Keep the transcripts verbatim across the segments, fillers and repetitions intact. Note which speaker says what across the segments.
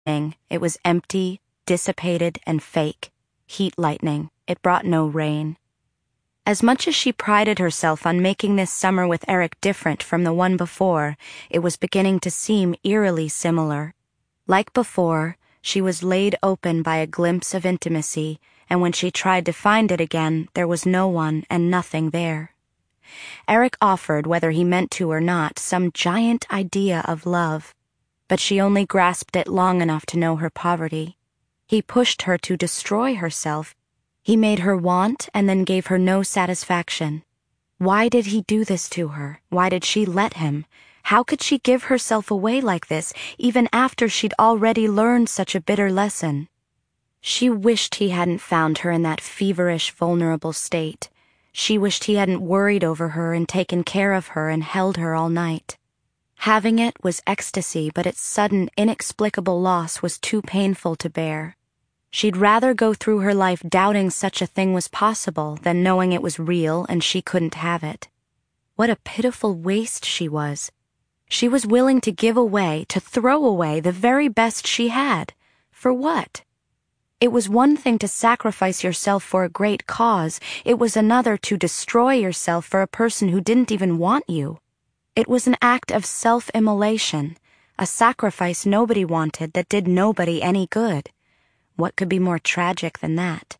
Speaker 1: It was empty, dissipated, and fake. Heat lightning. It brought no rain. As much as she prided herself on making this summer with Eric different from the one before, it was beginning to seem eerily similar. Like before, she was laid open by a glimpse of intimacy, and when she tried to find it again, there was no one and nothing there. Eric offered, whether he meant to or not, some giant idea of love, but she only grasped it long enough to know her poverty. He pushed her to destroy herself. He made her want and then gave her no satisfaction. Why did he do this to her? Why did she let him? How could she give herself away like this, even after she'd already learned such a bitter lesson? She wished he hadn't found her in that feverish, vulnerable state. She wished he hadn't worried over her and taken care of her and held her all night. Having it was ecstasy, but its sudden, inexplicable loss was too painful to bear. She'd rather go through her life doubting such a thing was possible than knowing it was real and she couldn't have it. What a pitiful waste she was. She was willing to give away, to throw away the very best she had. For what? It was one thing to sacrifice yourself for a great cause. It was another to destroy yourself for a person who didn't even want you. It was an act of self-immolation, a sacrifice nobody wanted that did nobody any good. What could be more tragic than that?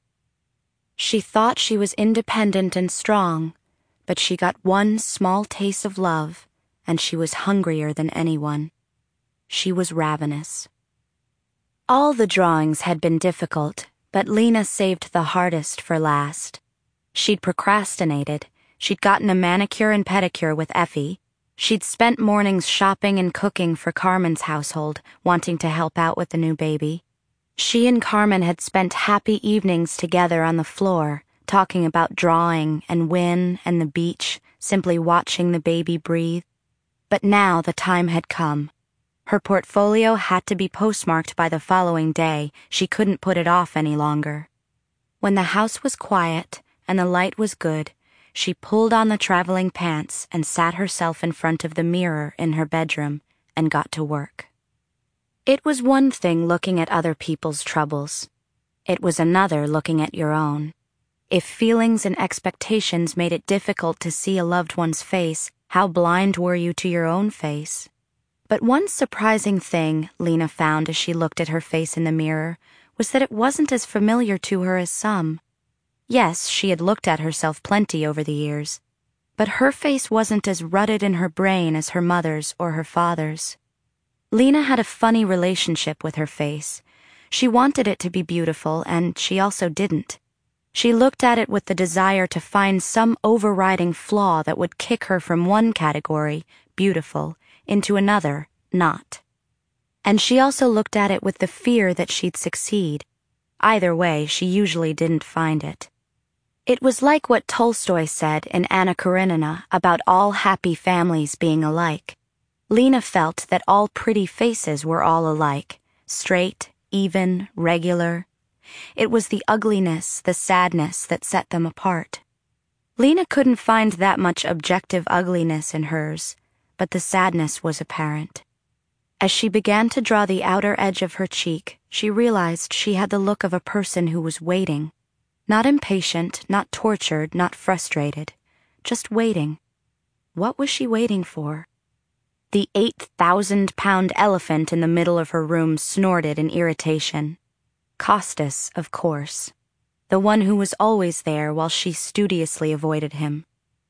Speaker 1: She thought she was independent and strong, but she got one small taste of love, and she was hungrier than anyone. She was ravenous. All the drawings had been difficult, but Lena saved the hardest for last. She'd procrastinated. She'd gotten a manicure and pedicure with Effie. She'd spent mornings shopping and cooking for Carmen's household, wanting to help out with the new baby. She and Carmen had spent happy evenings together on the floor, talking about drawing and Wynn and the beach, simply watching the baby breathe. But now the time had come. Her portfolio had to be postmarked by the following day. She couldn't put it off any longer. When the house was quiet and the light was good, she pulled on the traveling pants and sat herself in front of the mirror in her bedroom and got to work. It was one thing looking at other people's troubles. It was another looking at your own. If feelings and expectations made it difficult to see a loved one's face, how blind were you to your own face? But one surprising thing Lena found as she looked at her face in the mirror was that it wasn't as familiar to her as some. Yes, she had looked at herself plenty over the years, but her face wasn't as rutted in her brain as her mother's or her father's. Lena had a funny relationship with her face. She wanted it to be beautiful, and she also didn't. She looked at it with the desire to find some overriding flaw that would kick her from one category, beautiful, into another, not. And she also looked at it with the fear that she'd succeed. Either way, she usually didn't find it. It was like what Tolstoy said in Anna Karenina about all happy families being alike. Lena felt that all pretty faces were all alike, straight, even, regular. It was the ugliness, the sadness that set them apart. Lena couldn't find that much objective ugliness in hers, but the sadness was apparent. As she began to draw the outer edge of her cheek, she realized she had the look of a person who was waiting. Not impatient, not tortured, not frustrated, just waiting. What was she waiting for? The eight thousand pound elephant in the middle of her room snorted in irritation. Costas, of course. The one who was always there while she studiously avoided him.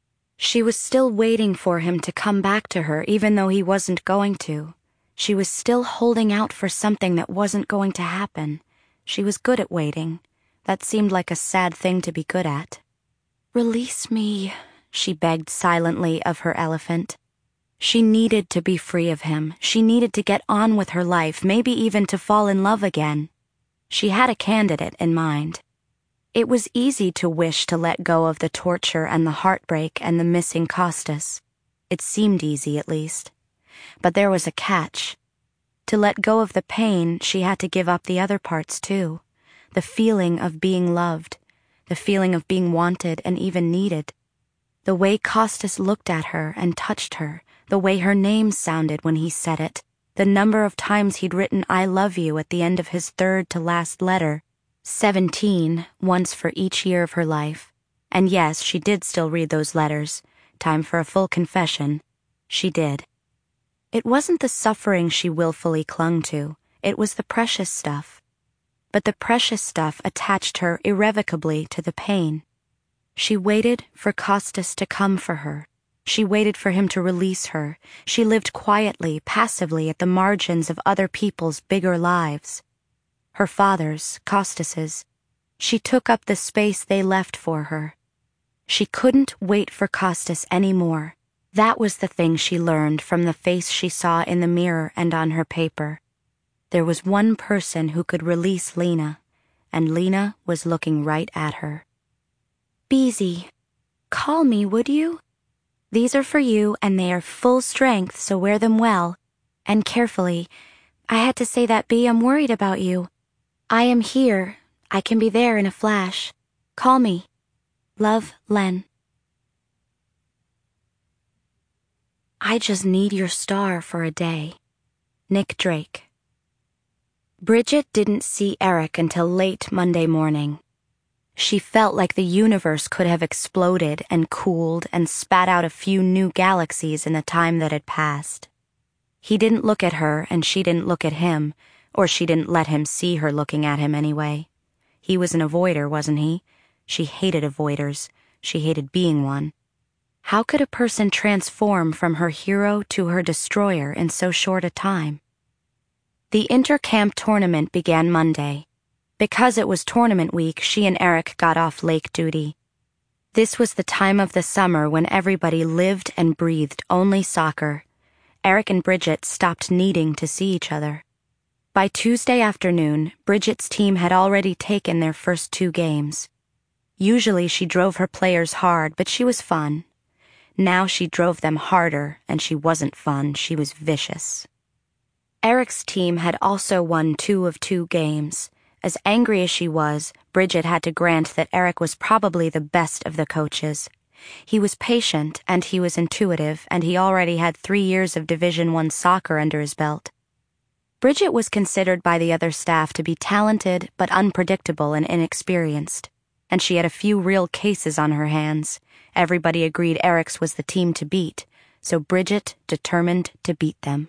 Speaker 1: She was still waiting for him to come back to her even though he wasn't going to. She was still holding out for something that wasn't going to happen. She was good at waiting. That seemed like a sad thing to be good at. "Release me," she begged silently of her elephant. She needed to be free of him. She needed to get on with her life, maybe even to fall in love again. She had a candidate in mind. It was easy to wish to let go of the torture and the heartbreak and the missing Costas. It seemed easy, at least. But there was a catch. To let go of the pain, she had to give up the other parts, too. The feeling of being loved, the feeling of being wanted and even needed. The way Costas looked at her and touched her, the way her name sounded when he said it, The number of times he'd written I love you at the end of his third to last letter. Seventeen, once for each year of her life. And yes, she did still read those letters. Time for a full confession. She did. It wasn't the suffering she willfully clung to. It was the precious stuff. But the precious stuff attached her irrevocably to the pain. She waited for Costas to come for her. She waited for him to release her. She lived quietly, passively at the margins of other people's bigger lives. Her father's, Costas's. She took up the space they left for her. She couldn't wait for Costas anymore. That was the thing she learned from the face she saw in the mirror and on her paper. There was one person who could release Lena, and Lena was looking right at her. Beezy, call me, would you? These are for you, and they are full strength, so wear them well. And carefully. I had to say that, Bee, I'm worried about you. I am here. I can be there in a flash. Call me. Love, Len. I just need your star for a day. Nick Drake. Bridget didn't see Eric until late Monday morning. She felt like the universe could have exploded and cooled and spat out a few new galaxies in the time that had passed. He didn't look at her and she didn't look at him, or she didn't let him see her looking at him anyway. He was an avoider, wasn't he? She hated avoiders. She hated being one. How could a person transform from her hero to her destroyer in so short a time? The intercamp tournament began Monday. Because it was tournament week, she and Eric got off lake duty. This was the time of the summer when everybody lived and breathed only soccer. Eric and Bridget stopped needing to see each other. By Tuesday afternoon, Bridget's team had already taken their first two games. Usually she drove her players hard, but she was fun. Now she drove them harder, and she wasn't fun, she was vicious. Eric's team had also won two of two games. As angry as she was, Bridget had to grant that Eric was probably the best of the coaches. He was patient, and he was intuitive, and he already had three years of Division One soccer under his belt. Bridget was considered by the other staff to be talented but unpredictable and inexperienced, and she had a few real cases on her hands. Everybody agreed Eric's was the team to beat, so Bridget determined to beat them.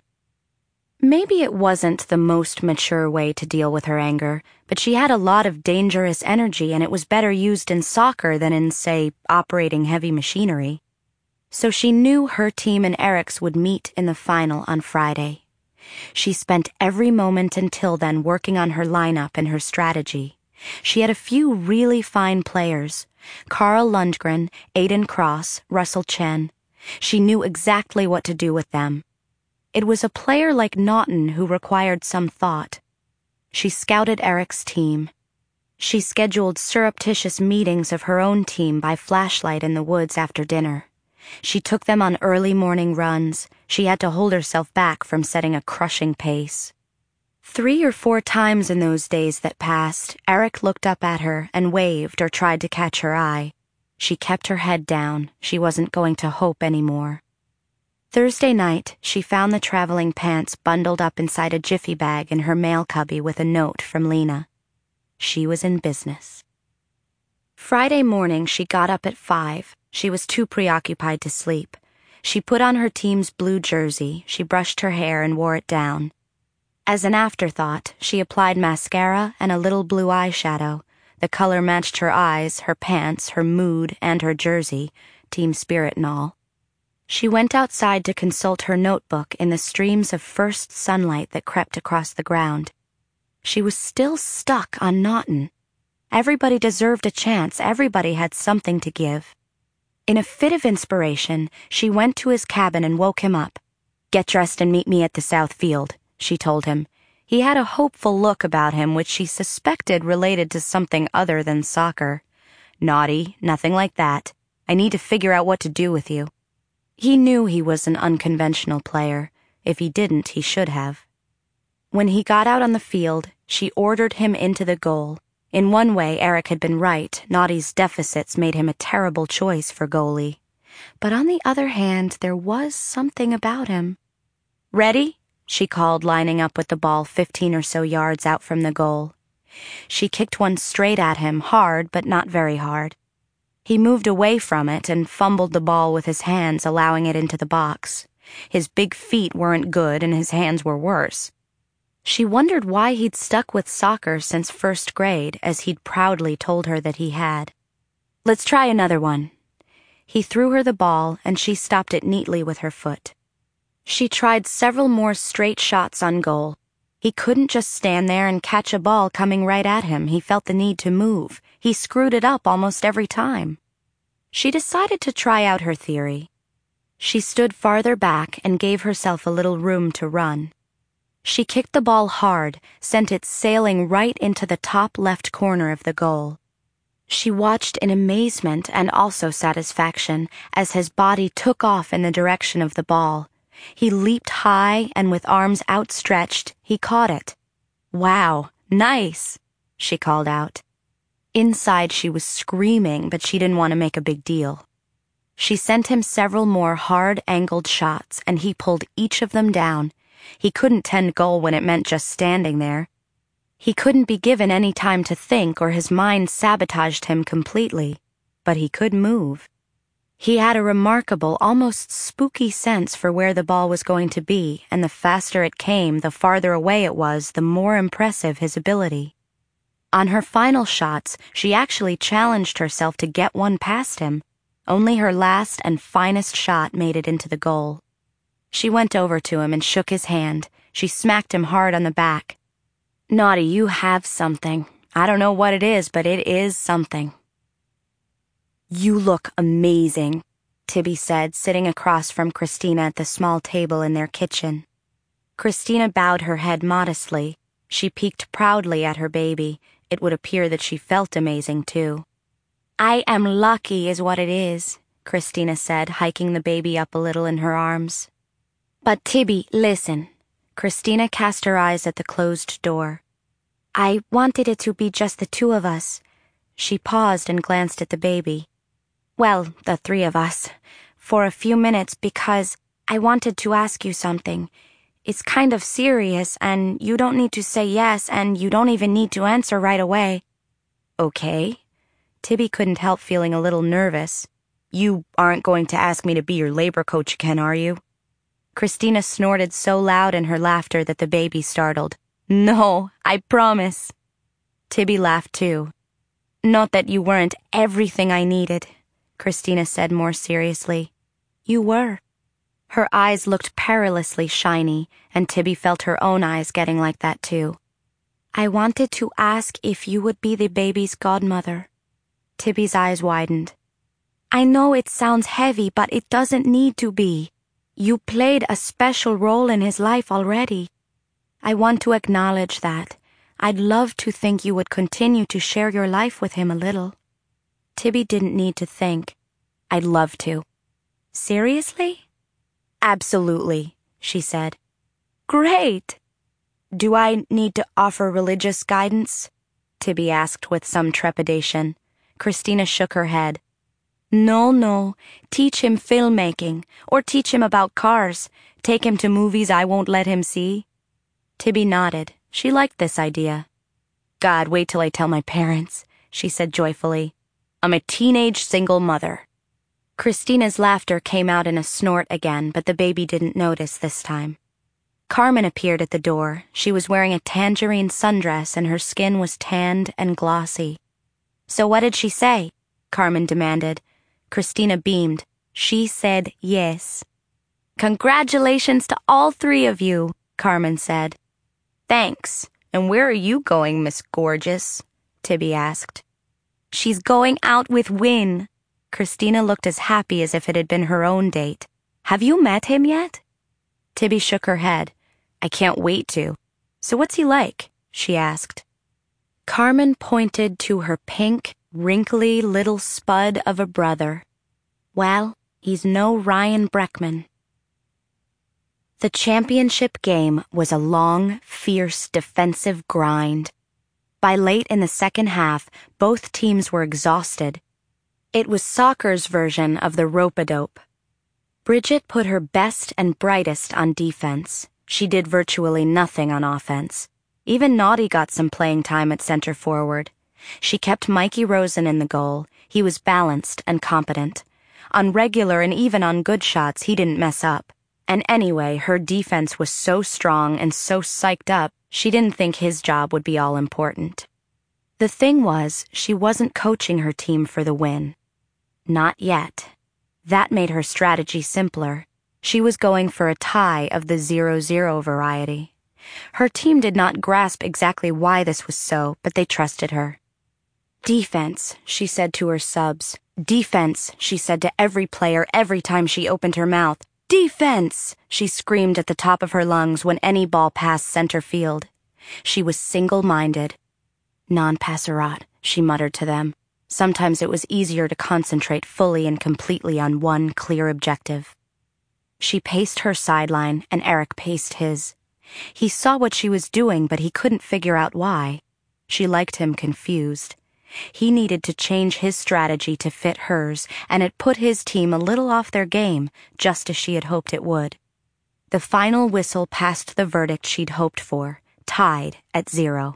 Speaker 1: Maybe it wasn't the most mature way to deal with her anger, but she had a lot of dangerous energy and it was better used in soccer than in, say, operating heavy machinery. So she knew her team and Eric's would meet in the final on Friday. She spent every moment until then working on her lineup and her strategy. She had a few really fine players: Carl Lundgren, Aiden Cross, Russell Chen. She knew exactly what to do with them. It was a player like Naughton who required some thought. She scouted Eric's team. She scheduled surreptitious meetings of her own team by flashlight in the woods after dinner. She took them on early morning runs. She had to hold herself back from setting a crushing pace. Three or four times in those days that passed, Eric looked up at her and waved or tried to catch her eye. She kept her head down. She wasn't going to hope anymore. Thursday night, she found the traveling pants bundled up inside a jiffy bag in her mail cubby with a note from Lena. She was in business. Friday morning, she got up at five. She was too preoccupied to sleep. She put on her team's blue jersey, she brushed her hair and wore it down. As an afterthought, she applied mascara and a little blue eyeshadow. The color matched her eyes, her pants, her mood, and her jersey, team spirit and all. She went outside to consult her notebook in the streams of first sunlight that crept across the ground. She was still stuck on Naughton. Everybody deserved a chance. Everybody had something to give. In a fit of inspiration, she went to his cabin and woke him up. "Get dressed and meet me at the South Field," she told him. He had a hopeful look about him which she suspected related to something other than soccer. "Naughty, nothing like that. I need to figure out what to do with you." He knew he was an unconventional player. If he didn't, he should have. When he got out on the field, she ordered him into the goal. In one way, Eric had been right. Naughty's deficits made him a terrible choice for goalie. But on the other hand, there was something about him. "Ready?" she called, lining up with the ball fifteen or so yards out from the goal. She kicked one straight at him, hard but not very hard. He moved away from it and fumbled the ball with his hands, allowing it into the box. His big feet weren't good and his hands were worse. She wondered why he'd stuck with soccer since first grade, as he'd proudly told her that he had. "Let's try another one." He threw her the ball and she stopped it neatly with her foot. She tried several more straight shots on goal. He couldn't just stand there and catch a ball coming right at him. He felt the need to move. He screwed it up almost every time. She decided to try out her theory. She stood farther back and gave herself a little room to run. She kicked the ball hard, sent it sailing right into the top left corner of the goal. She watched in amazement and also satisfaction as his body took off in the direction of the ball. He leaped high and with arms outstretched, he caught it. "Wow, nice," she called out. Inside she was screaming, but she didn't want to make a big deal. She sent him several more hard-angled shots, and he pulled each of them down. He couldn't tend goal when it meant just standing there. He couldn't be given any time to think or his mind sabotaged him completely, but he could move. He had a remarkable, almost spooky sense for where the ball was going to be, and the faster it came, the farther away it was, the more impressive his ability. On her final shots, she actually challenged herself to get one past him. Only her last and finest shot made it into the goal. She went over to him and shook his hand. She smacked him hard on the back. "Naughty, you have something. I don't know what it is, but it is something." "You look amazing," Tibby said, sitting across from Christina at the small table in their kitchen. Christina bowed her head modestly. She peeked proudly at her baby. It would appear that she felt amazing, too. "I am lucky is what it is," Christina said, hiking the baby up a little in her arms. "But Tibby, listen." Christina cast her eyes at the closed door. "I wanted it to be just the two of us." She paused and glanced at the baby. "Well, the three of us. For a few minutes because I wanted to ask you something. It's kind of serious and you don't need to say yes and you don't even need to answer right away." "Okay." Tibby couldn't help feeling a little nervous. "You aren't going to ask me to be your labor coach again, are you?" Christina snorted so loud in her laughter that the baby startled. "No, I promise." Tibby laughed too. "Not that you weren't everything I needed," Christina said more seriously. "You were." Her eyes looked perilously shiny, and Tibby felt her own eyes getting like that too. "I wanted to ask if you would be the baby's godmother." Tibby's eyes widened. "I know it sounds heavy, but it doesn't need to be. You played a special role in his life already. I want to acknowledge that. I'd love to think you would continue to share your life with him a little." Tibby didn't need to think. "I'd love to." "Seriously?" "Absolutely," she said. "Great!" "Do I need to offer religious guidance?" Tibby asked with some trepidation. Christina shook her head. "No, no. Teach him filmmaking, or teach him about cars. Take him to movies I won't let him see." Tibby nodded. She liked this idea. "God, wait till I tell my parents," she said joyfully. "I'm a teenage single mother." Christina's laughter came out in a snort again, but the baby didn't notice this time. Carmen appeared at the door. She was wearing a tangerine sundress and her skin was tanned and glossy. "So what did she say?" Carmen demanded. Christina beamed. She said yes. "Congratulations to all three of you," Carmen said. "Thanks. And where are you going, Miss Gorgeous?" Tibby asked. "She's going out with Win." Christina looked as happy as if it had been her own date. "Have you met him yet?" Tibby shook her head. "I can't wait to." "So what's he like?" she asked. Carmen pointed to her pink, wrinkly little spud of a brother. "Well, he's no Ryan Breckman." The championship game was a long, fierce, defensive grind. By late in the second half, both teams were exhausted. It was soccer's version of the rope-a-dope. Bridget put her best and brightest on defense. She did virtually nothing on offense. Even Naughty got some playing time at center forward. She kept Mikey Rosen in the goal. He was balanced and competent. On regular and even on good shots, he didn't mess up. And anyway, her defense was so strong and so psyched up, she didn't think his job would be all important. The thing was, she wasn't coaching her team for the win. Not yet. That made her strategy simpler. She was going for a tie of the zero zero variety. Her team did not grasp exactly why this was so, but they trusted her. Defense, she said to her subs. Defense, she said to every player every time she opened her mouth. Defense, she screamed at the top of her lungs when any ball passed center field. She was single-minded. Non passerat, she muttered to them. Sometimes it was easier to concentrate fully and completely on one clear objective. She paced her sideline, and Eric paced his. He saw what she was doing, but he couldn't figure out why. She liked him confused. He needed to change his strategy to fit hers, and it put his team a little off their game, just as she had hoped it would. The final whistle passed the verdict she'd hoped for, tied at zero.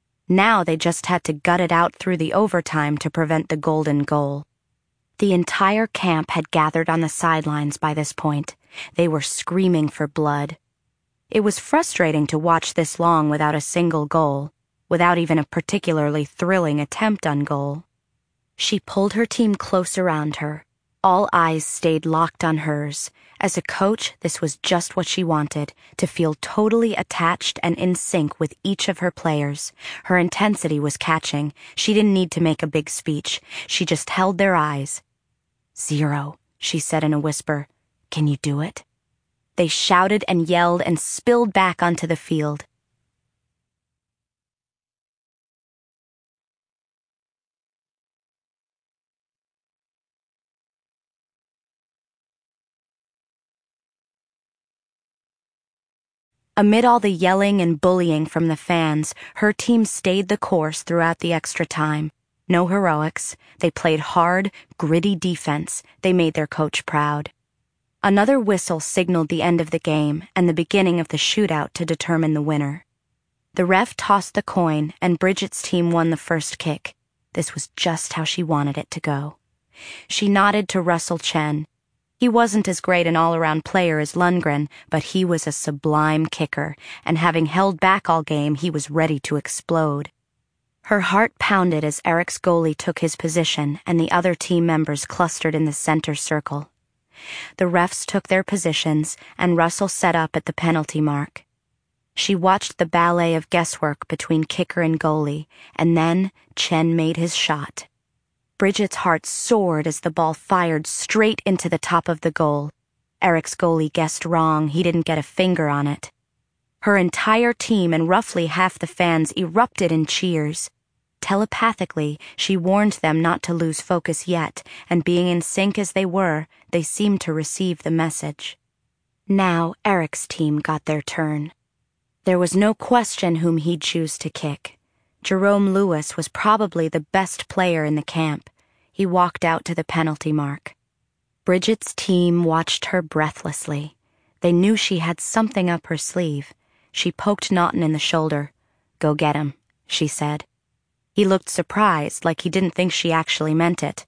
Speaker 1: Now they just had to gut it out through the overtime to prevent the golden goal. The entire camp had gathered on the sidelines by this point. They were screaming for blood. It was frustrating to watch this long without a single goal, without even a particularly thrilling attempt on goal. She pulled her team close around her. All eyes stayed locked on hers. As a coach, this was just what she wanted, to feel totally attached and in sync with each of her players. Her intensity was catching. She didn't need to make a big speech. She just held their eyes. Zero, she said in a whisper. Can you do it? They shouted and yelled and spilled back onto the field. Amid all the yelling and bullying from the fans, her team stayed the course throughout the extra time. No heroics. They played hard, gritty defense. They made their coach proud. Another whistle signaled the end of the game and the beginning of the shootout to determine the winner. The ref tossed the coin, and Bridget's team won the first kick. This was just how she wanted it to go. She nodded to Russell Chen. He wasn't as great an all-around player as Lundgren, but he was a sublime kicker, and having held back all game, he was ready to explode. Her heart pounded as Eric's goalie took his position and the other team members clustered in the center circle. The refs took their positions, and Russell set up at the penalty mark. She watched the ballet of guesswork between kicker and goalie, and then Chen made his shot. Bridget's heart soared as the ball fired straight into the top of the goal. Eric's goalie guessed wrong. He didn't get a finger on it. Her entire team and roughly half the fans erupted in cheers. Telepathically, she warned them not to lose focus yet, and being in sync as they were, they seemed to receive the message. Now Eric's team got their turn. There was no question whom he'd choose to kick. Jerome Lewis was probably the best player in the camp. He walked out to the penalty mark. Bridget's team watched her breathlessly. They knew she had something up her sleeve. She poked Naughton in the shoulder. "Go get him," she said. He looked surprised, like he didn't think she actually meant it.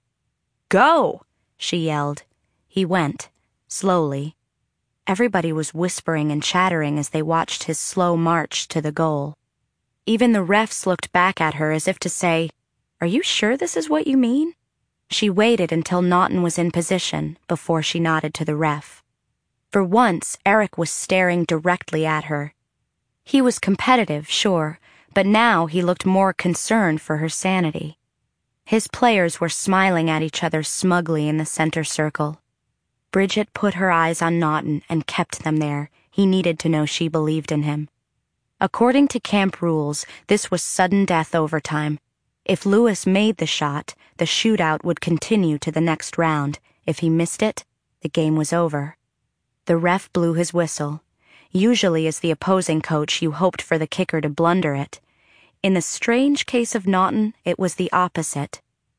Speaker 1: "Go!" she yelled. He went, slowly. Everybody was whispering and chattering as they watched his slow march to the goal. Even the refs looked back at her as if to say, "Are you sure this is what you mean?" She waited until Naughton was in position before she nodded to the ref. For once, Eric was staring directly at her. He was competitive, sure, but now he looked more concerned for her sanity. His players were smiling at each other smugly in the center circle. Bridget put her eyes on Naughton and kept them there. He needed to know she believed in him. According to camp rules, this was sudden death overtime. If Lewis made the shot, the shootout would continue to the next round. If he missed it, the game was over. The ref blew his whistle. Usually as the opposing coach, you hoped for the kicker to blunder it. In the strange case of Naughton, it was the opposite.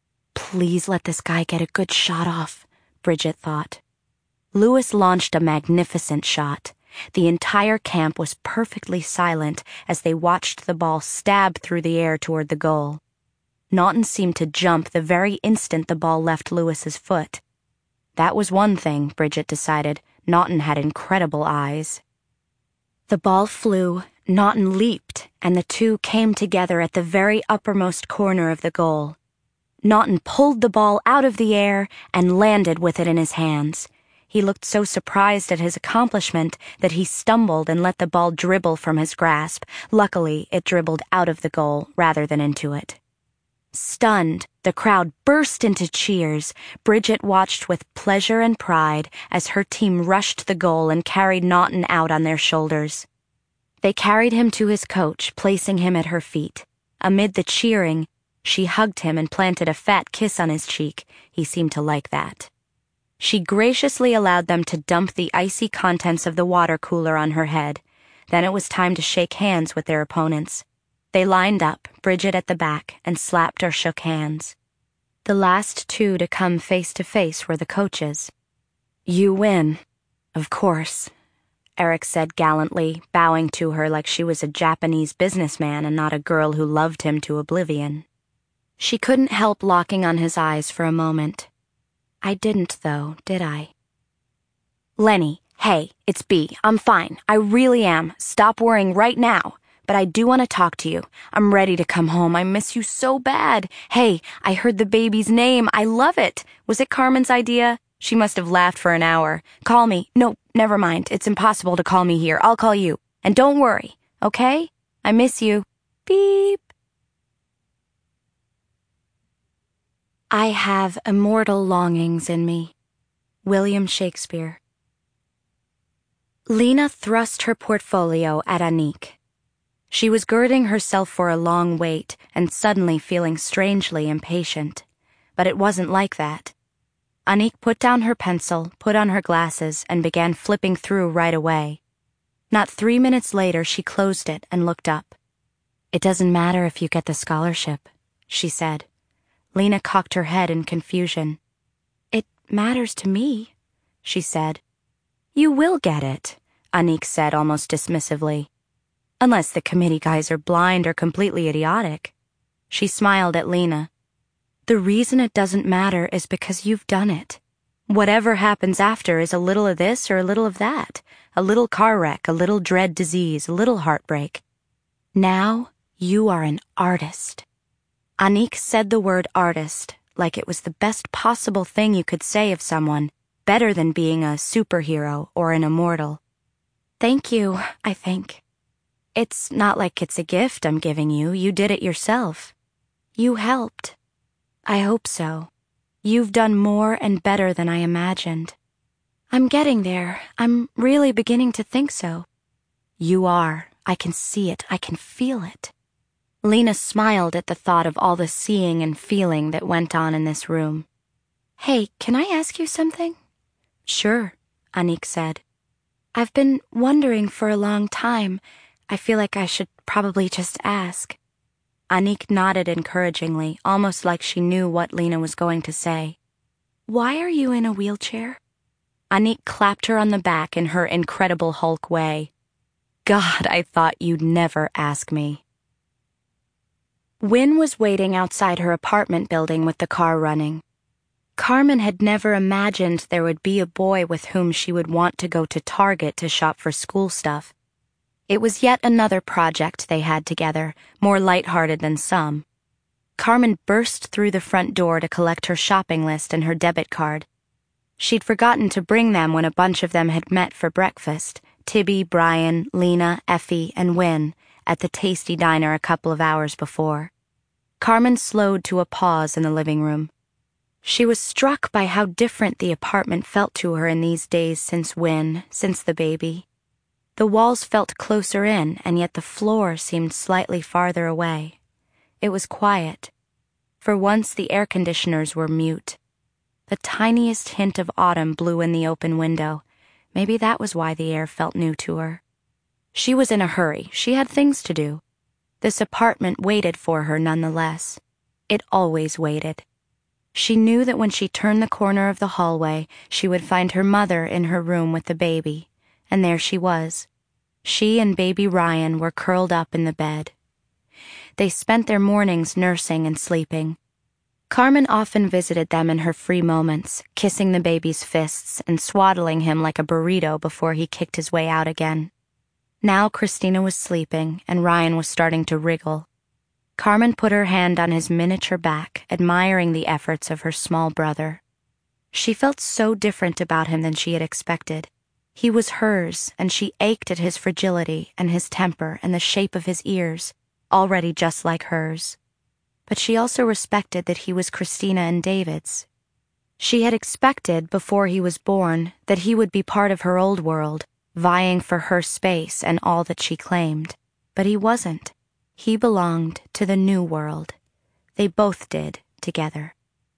Speaker 1: Please let this guy get a good shot off, Bridget thought. Lewis launched a magnificent shot. The entire camp was perfectly silent as they watched the ball stab through the air toward the goal. Naughton seemed to jump the very instant the ball left Lewis's foot. That was one thing, Bridget decided. Naughton had incredible eyes. The ball flew, Naughton leaped, and the two came together at the very uppermost corner of the goal. Naughton pulled the ball out of the air and landed with it in his hands. He looked so surprised at his accomplishment that he stumbled and let the ball dribble from his grasp. Luckily, it dribbled out of the goal rather than into it. Stunned, the crowd burst into cheers. Bridget watched with pleasure and pride as her team rushed the goal and carried Naughton out on their shoulders. They carried him to his coach, placing him at her feet. Amid the cheering, she hugged him and planted a fat kiss on his cheek. He seemed to like that. She graciously allowed them to dump the icy contents of the water cooler on her head. Then it was time to shake hands with their opponents. They lined up, Bridget at the back, and slapped or shook hands. The last two to come face to face were the coaches. "You win, of course," Eric said gallantly, bowing to her like she was a Japanese businessman and not a girl who loved him to oblivion. She couldn't help locking on his eyes for a moment. "I didn't, though, did I?" "Lenny, hey, it's B. I'm fine. I really am. Stop worrying right now. But I do want to talk to you. I'm ready to come home. I miss you so bad. Hey, I heard the baby's name. I love it. Was it Carmen's idea? She must have laughed for an hour. Call me. No, never mind. It's impossible to call me here. I'll call you. And don't worry, okay? I miss you. Beep." I have immortal longings in me. William Shakespeare. Lena thrust her portfolio at Anik. She was girding herself for a long wait and suddenly feeling strangely impatient. But it wasn't like that. Anik put down her pencil, put on her glasses, and began flipping through right away. Not three minutes later, she closed it and looked up. "It doesn't matter if you get the scholarship," she said. Lena cocked her head in confusion. "It matters to me," she said. "You will get it," Anik said almost dismissively. "Unless the committee guys are blind or completely idiotic." She smiled at Lena. "The reason it doesn't matter is because you've done it. Whatever happens after is a little of this or a little of that. A little car wreck, a little dread disease, a little heartbreak. Now you are an artist." Anik said the word artist like it was the best possible thing you could say of someone, better than being a superhero or an immortal. "Thank you, I think. It's not like it's a gift I'm giving you. You did it yourself. You helped. I hope so. You've done more and better than I imagined. I'm getting there. I'm really beginning to think so." "You are. I can see it. I can feel it." Lena smiled at the thought of all the seeing and feeling that went on in this room. "Hey, can I ask you something?" "Sure," Anik said. "I've been wondering for a long time. I feel like I should probably just ask." Anik nodded encouragingly, almost like she knew what Lena was going to say. "Why are you in a wheelchair?" Anik clapped her on the back in her Incredible Hulk way. "God, I thought you'd never ask me." Wynne was waiting outside her apartment building with the car running. Carmen had never imagined there would be a boy with whom she would want to go to Target to shop for school stuff. It was yet another project they had together, more lighthearted than some. Carmen burst through the front door to collect her shopping list and her debit card. She'd forgotten to bring them when a bunch of them had met for breakfast, Tibby, Brian, Lena, Effie, and Wynne, at the Tasty Diner a couple of hours before. Carmen slowed to a pause in the living room. She was struck by how different the apartment felt to her in these days since Wynne, since the baby. The walls felt closer in, and yet the floor seemed slightly farther away. It was quiet. For once the air conditioners were mute. The tiniest hint of autumn blew in the open window. Maybe that was why the air felt new to her. She was in a hurry. She had things to do. This apartment waited for her nonetheless. It always waited. She knew that when she turned the corner of the hallway, she would find her mother in her room with the baby, and there she was. She and baby Ryan were curled up in the bed. They spent their mornings nursing and sleeping. Carmen often visited them in her free moments, kissing the baby's fists and swaddling him like a burrito before he kicked his way out again. Now Christina was sleeping, and Ryan was starting to wriggle. Carmen put her hand on his miniature back, admiring the efforts of her small brother. She felt so different about him than she had expected. He was hers, and she ached at his fragility and his temper and the shape of his ears, already just like hers. But she also respected that he was Christina and David's. She had expected, before he was born, that he would be part of her old world, vying for her space and all that she claimed. But he wasn't. He belonged to the new world. They both did, together.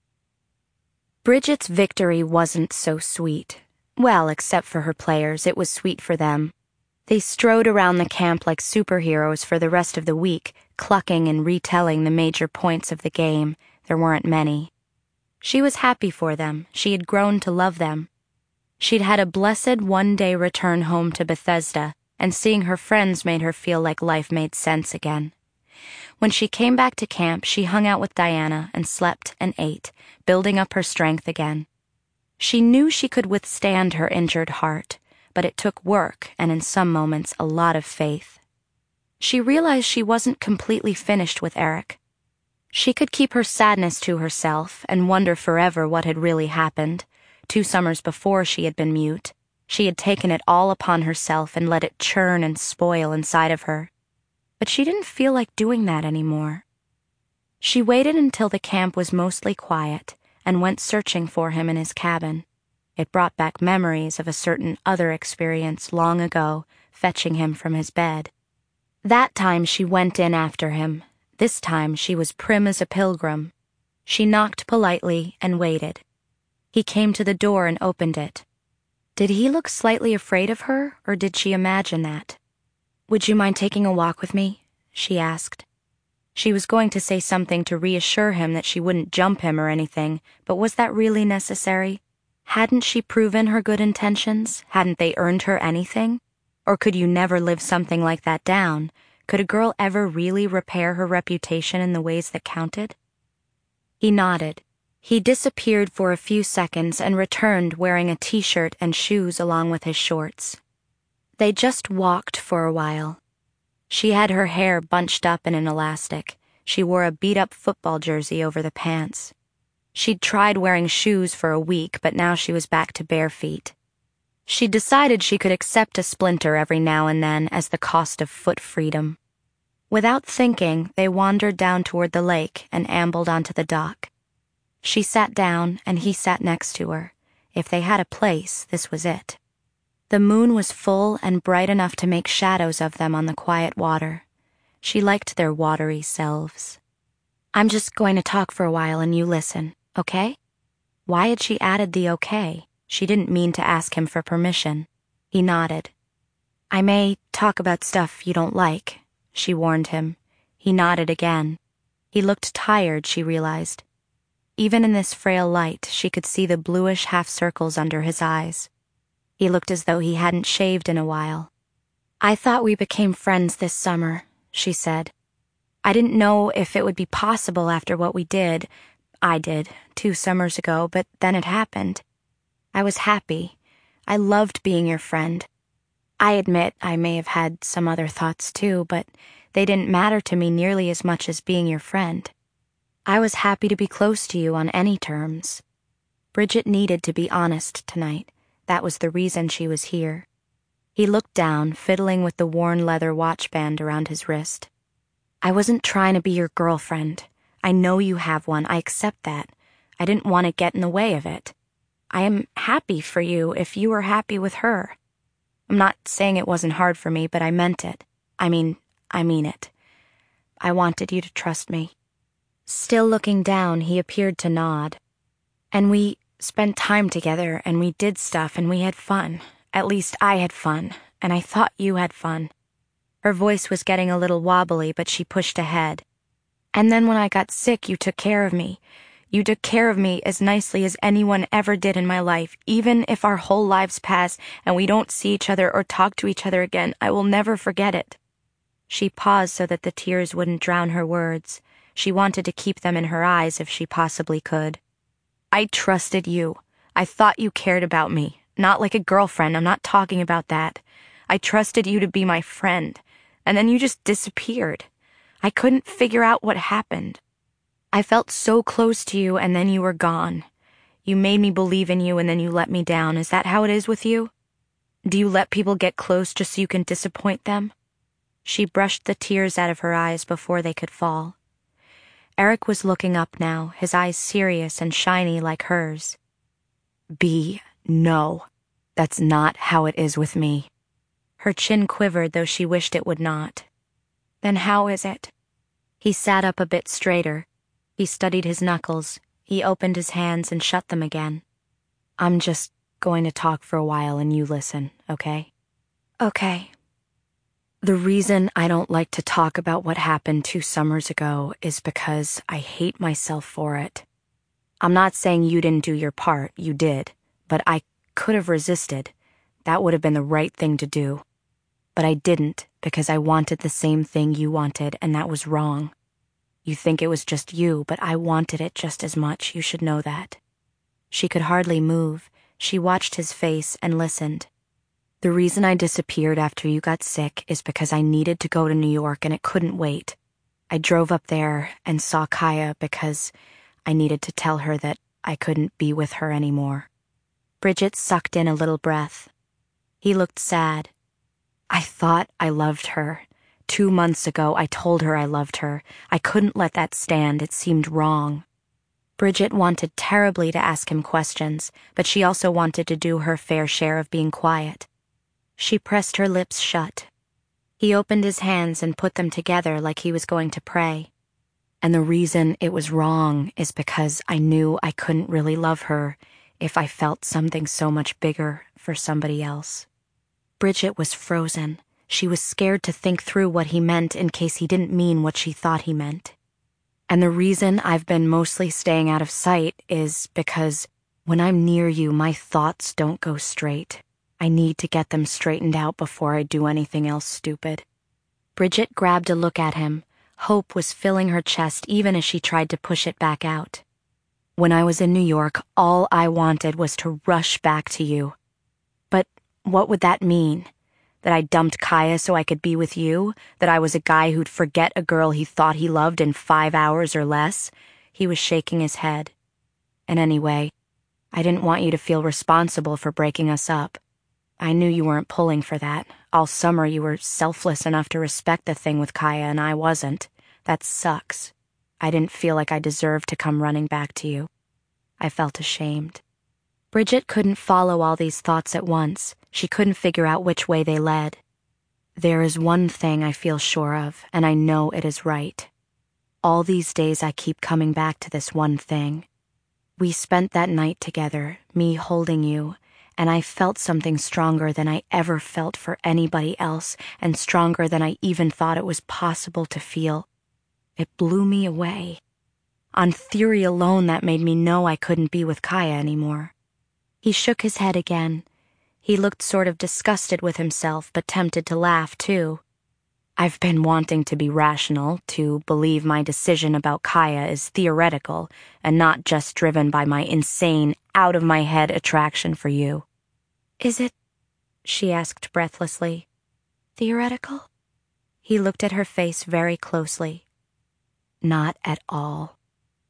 Speaker 1: Bridget's victory wasn't so sweet. Well, except for her players, it was sweet for them. They strode around the camp like superheroes for the rest of the week, clucking and retelling the major points of the game. There weren't many. She was happy for them. She had grown to love them. She'd had a blessed one-day return home to Bethesda, and seeing her friends made her feel like life made sense again. When she came back to camp, she hung out with Diana and slept and ate, building up her strength again. She knew she could withstand her injured heart, but it took work and in some moments a lot of faith. She realized she wasn't completely finished with Eric. She could keep her sadness to herself and wonder forever what had really happened. Two summers before she had been mute. She had taken it all upon herself and let it churn and spoil inside of her. But she didn't feel like doing that anymore. She waited until the camp was mostly quiet and went searching for him in his cabin. It brought back memories of a certain other experience long ago, fetching him from his bed. That time she went in after him. This time she was prim as a pilgrim. She knocked politely and waited. He came to the door and opened it. Did he look slightly afraid of her, or did she imagine that? "Would you mind taking a walk with me?" she asked. She was going to say something to reassure him that she wouldn't jump him or anything, but was that really necessary? Hadn't she proven her good intentions? Hadn't they earned her anything? Or could you never live something like that down? Could a girl ever really repair her reputation in the ways that counted? He nodded. He disappeared for a few seconds and returned wearing a t-shirt and shoes along with his shorts. They just walked for a while. She had her hair bunched up in an elastic. She wore a beat-up football jersey over the pants. She'd tried wearing shoes for a week, but now she was back to bare feet. She decided she could accept a splinter every now and then as the cost of foot freedom. Without thinking, they wandered down toward the lake and ambled onto the dock. She sat down, and he sat next to her. If they had a place, this was it. The moon was full and bright enough to make shadows of them on the quiet water. She liked their watery selves. "I'm just going to talk for a while and you listen, okay?" Why had she added the okay? She didn't mean to ask him for permission. He nodded. "I may talk about stuff you don't like," she warned him. He nodded again. He looked tired, she realized. Even in this frail light, she could see the bluish half-circles under his eyes. He looked as though he hadn't shaved in a while. "I thought we became friends this summer," she said. "I didn't know if it would be possible after what we did. I did, two summers ago, but then it happened. I was happy. I loved being your friend. I admit I may have had some other thoughts too, but they didn't matter to me nearly as much as being your friend. I was happy to be close to you on any terms." Bridget needed to be honest tonight. That was the reason she was here. He looked down, fiddling with the worn leather watch band around his wrist. "I wasn't trying to be your girlfriend. I know you have one. I accept that. I didn't want to get in the way of it. I am happy for you if you were happy with her. I'm not saying it wasn't hard for me, but I meant it. I mean, I mean it. I wanted you to trust me." Still looking down, he appeared to nod. "And we spent time together, and we did stuff, and we had fun. At least I had fun, and I thought you had fun." Her voice was getting a little wobbly, but she pushed ahead. "And then when I got sick, you took care of me. You took care of me as nicely as anyone ever did in my life. Even if our whole lives pass and we don't see each other or talk to each other again, I will never forget it." She paused so that the tears wouldn't drown her words. She wanted to keep them in her eyes if she possibly could. "I trusted you. I thought you cared about me. Not like a girlfriend, I'm not talking about that. I trusted you to be my friend, and then you just disappeared. I couldn't figure out what happened. I felt so close to you, and then you were gone. You made me believe in you, and then you let me down. Is that how it is with you? Do you let people get close just so you can disappoint them?" She brushed the tears out of her eyes before they could fall. Eric was looking up now, his eyes serious and shiny like hers. "B, no. That's not how it is with me." Her chin quivered, though she wished it would not. "Then how is it?" He sat up a bit straighter. He studied his knuckles. He opened his hands and shut them again. "I'm just going to talk for a while and you listen, okay?" "Okay." "The reason I don't like to talk about what happened two summers ago is because I hate myself for it. I'm not saying you didn't do your part, you did, but I could have resisted. That would have been the right thing to do. But I didn't because I wanted the same thing you wanted, and that was wrong. You think it was just you, but I wanted it just as much. You should know that." She could hardly move. She watched his face and listened. "The reason I disappeared after you got sick is because I needed to go to New York and it couldn't wait. I drove up there and saw Kaya because I needed to tell her that I couldn't be with her anymore." Bridget sucked in a little breath. He looked sad. "I thought I loved her. Two months ago, I told her I loved her. I couldn't let that stand. It seemed wrong." Bridget wanted terribly to ask him questions, but she also wanted to do her fair share of being quiet. She pressed her lips shut. He opened his hands and put them together like he was going to pray. "And the reason it was wrong is because I knew I couldn't really love her if I felt something so much bigger for somebody else." Bridget was frozen. She was scared to think through what he meant in case he didn't mean what she thought he meant. "And the reason I've been mostly staying out of sight is because when I'm near you, my thoughts don't go straight. I need to get them straightened out before I do anything else stupid." Bridget grabbed a look at him. Hope was filling her chest even as she tried to push it back out. "When I was in New York, all I wanted was to rush back to you. But what would that mean? That I dumped Kaya so I could be with you? That I was a guy who'd forget a girl he thought he loved in five hours or less?" He was shaking his head. "And anyway, I didn't want you to feel responsible for breaking us up. I knew you weren't pulling for that. All summer you were selfless enough to respect the thing with Kaya, and I wasn't. That sucks. I didn't feel like I deserved to come running back to you. I felt ashamed." Bridget couldn't follow all these thoughts at once. She couldn't figure out which way they led. "There is one thing I feel sure of, and I know it is right. All these days I keep coming back to this one thing. We spent that night together, me holding you, and I felt something stronger than I ever felt for anybody else, and stronger than I even thought it was possible to feel. It blew me away. On theory alone, that made me know I couldn't be with Kaya anymore." He shook his head again. He looked sort of disgusted with himself, but tempted to laugh, too. "I've been wanting to be rational, to believe my decision about Kaya is theoretical and not just driven by my insane, out-of-my-head attraction for you." "Is it?" she asked breathlessly. "Theoretical?" He looked at her face very closely. "Not at all."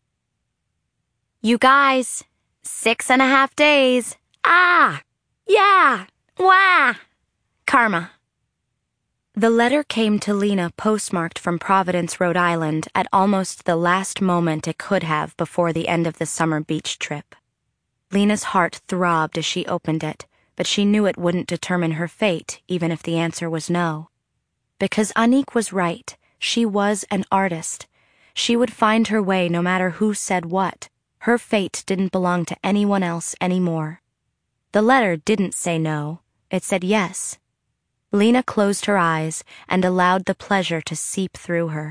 Speaker 1: "You guys, six and a half days. Ah! Yeah! Wah! Karma." The letter came to Lena postmarked from Providence, Rhode Island at almost the last moment it could have before the end of the summer beach trip. Lena's heart throbbed as she opened it, but she knew it wouldn't determine her fate even if the answer was no. Because Anique was right. She was an artist. She would find her way no matter who said what. Her fate didn't belong to anyone else anymore. The letter didn't say no. It said yes. Lena closed her eyes and allowed the pleasure to seep through her.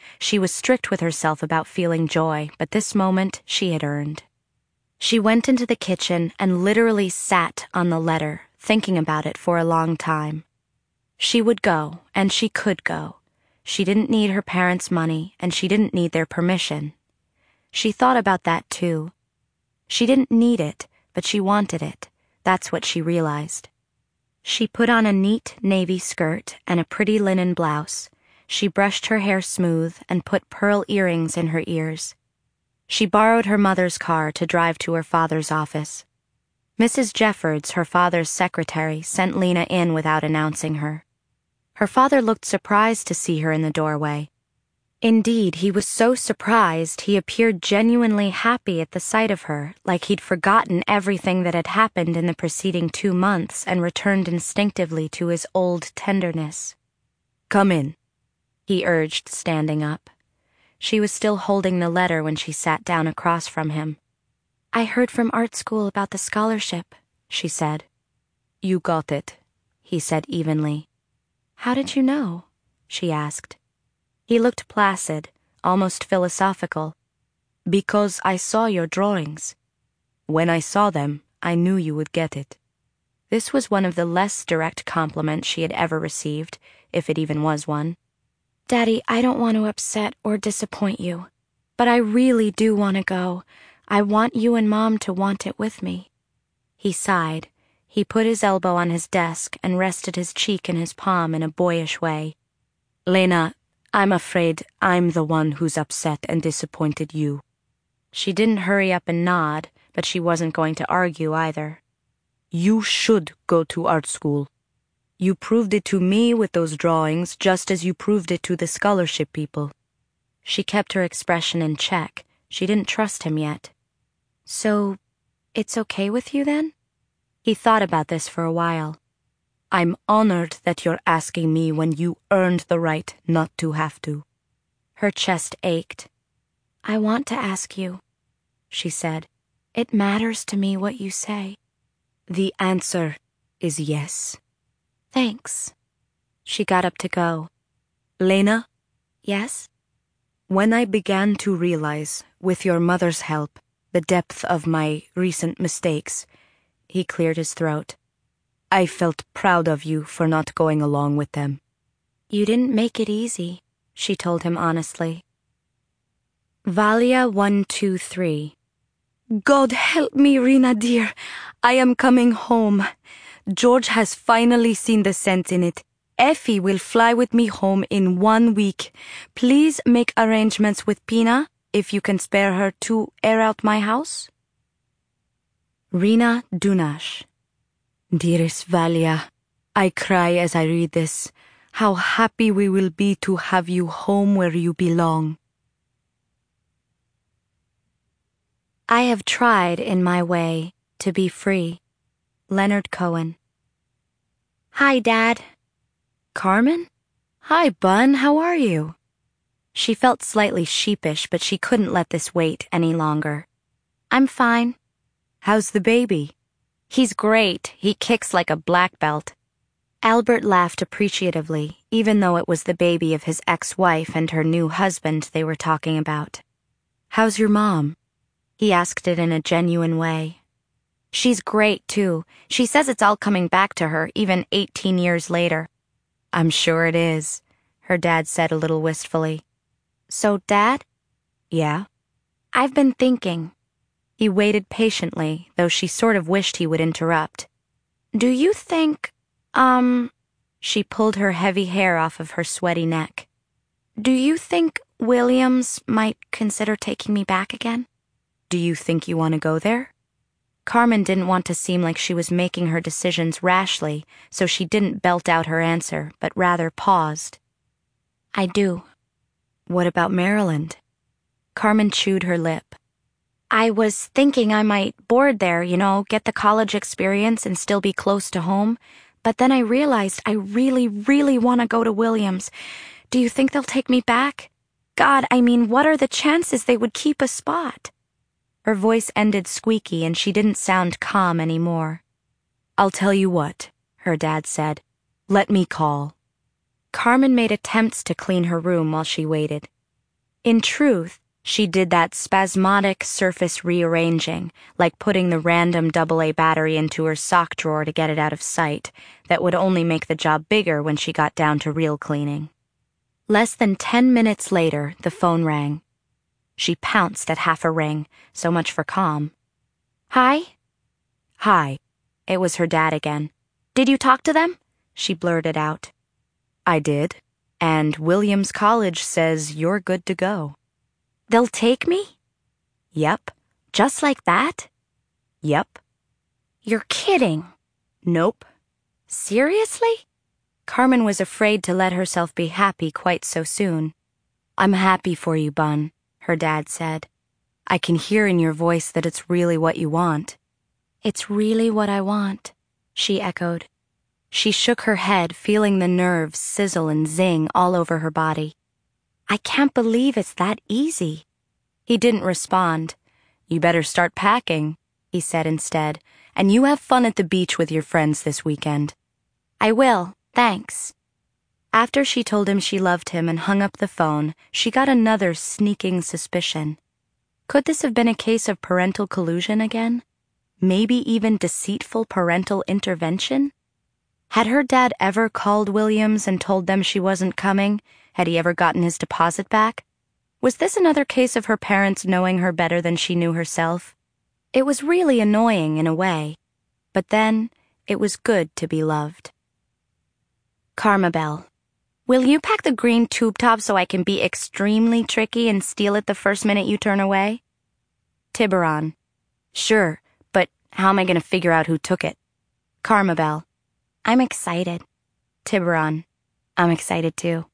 Speaker 1: She was strict with herself about feeling joy, but this moment she had earned. She went into the kitchen and literally sat on the letter, thinking about it for a long time. She would go, and she could go. She didn't need her parents' money, and she didn't need their permission. She thought about that too. She didn't need it, but she wanted it. That's what she realized. She put on a neat navy skirt and a pretty linen blouse. She brushed her hair smooth and put pearl earrings in her ears. She borrowed her mother's car to drive to her father's office. Missus Jeffords, her father's secretary, sent Lena in without announcing her. Her father looked surprised to see her in the doorway. Indeed, he was so surprised he appeared genuinely happy at the sight of her, like he'd forgotten everything that had happened in the preceding two months and returned instinctively to his old tenderness. "Come in," he urged, standing up. She was still holding the letter when she sat down across from him. "I heard from art school about the scholarship," she said. "You got it," he said evenly. "How did you know?" she asked. He looked placid, almost philosophical. "Because I saw your drawings. When I saw them, I knew you would get it." This was one of the less direct compliments she had ever received, if it even was one. "Daddy, I don't want to upset or disappoint you, but I really do want to go. I want you and Mom to want it with me." He sighed. He put his elbow on his desk and rested his cheek in his palm in a boyish way. "Lena, I'm afraid I'm the one who's upset and disappointed you." She didn't hurry up and nod, but she wasn't going to argue either. "You should go to art school. You proved it to me with those drawings just as you proved it to the scholarship people." She kept her expression in check. She didn't trust him yet. "So, it's okay with you then?" He thought about this for a while. "I'm honored that you're asking me when you earned the right not to have to." Her chest ached. "I want to ask you," she said. "It matters to me what you say." "The answer is yes." "Thanks." She got up to go. "Lena?" "Yes?" "When I began to realize, with your mother's help, the depth of my recent mistakes," he cleared his throat, "I felt proud of you for not going along with them." "You didn't make it easy," she told him honestly. Valia one two three. "God help me, Rena dear. I am coming home. George has finally seen the sense in it. Effie will fly with me home in one week. Please make arrangements with Pina, if you can spare her, to air out my house." Rena Dunash. "Dearest Valia, I cry as I read this. How happy we will be to have you home where you belong." I have tried in my way to be free. Leonard Cohen. "Hi, Dad." "Carmen? Hi, Bun, how are you?" She felt slightly sheepish, but she couldn't let this wait any longer. "I'm fine." "How's the baby?" "He's great. He kicks like a black belt." Albert laughed appreciatively, even though it was the baby of his ex-wife and her new husband they were talking about. "How's your mom?" He asked it in a genuine way. "She's great, too. She says it's all coming back to her, even eighteen years later." "I'm sure it is," her dad said a little wistfully. "So, Dad?" "Yeah?" "I've been thinking." He waited patiently, though she sort of wished he would interrupt. "Do you think, um," she pulled her heavy hair off of her sweaty neck. "Do you think Williams might consider taking me back again?" "Do you think you want to go there?" Carmen didn't want to seem like she was making her decisions rashly, so she didn't belt out her answer, but rather paused. "I do." "What about Maryland?" Carmen chewed her lip. "I was thinking I might board there, you know, get the college experience and still be close to home. But then I realized I really, really want to go to Williams. Do you think they'll take me back? God, I mean, what are the chances they would keep a spot?" Her voice ended squeaky and she didn't sound calm anymore. "I'll tell you what," her dad said. "Let me call." Carmen made attempts to clean her room while she waited. In truth, she did that spasmodic surface rearranging, like putting the random double A battery into her sock drawer to get it out of sight, that would only make the job bigger when she got down to real cleaning. Less than ten minutes later, the phone rang. She pounced at half a ring, so much for calm. Hi? Hi. It was her dad again. Did you talk to them? She blurted out. I did, and Williams College says you're good to go. They'll take me? Yep. Just like that? Yep. You're kidding. Nope. Seriously? Carmen was afraid to let herself be happy quite so soon. I'm happy for you, Bun, her dad said. I can hear in your voice that it's really what you want. It's really what I want, she echoed. She shook her head, feeling the nerves sizzle and zing all over her body. I can't believe it's that easy. He didn't respond. You better start packing, he said instead, and you have fun at the beach with your friends this weekend. I will, thanks. After she told him she loved him and hung up the phone, she got another sneaking suspicion. Could this have been a case of parental collusion again? Maybe even deceitful parental intervention? Had her dad ever called Williams and told them she wasn't coming? Had he ever gotten his deposit back? Was this another case of her parents knowing her better than she knew herself? It was really annoying in a way, but then it was good to be loved. Carmabelle, will you pack the green tube top so I can be extremely tricky and steal it the first minute you turn away? Tiburon, sure, but how am I going to figure out who took it? Carmabelle, I'm excited. Tiburon, I'm excited too.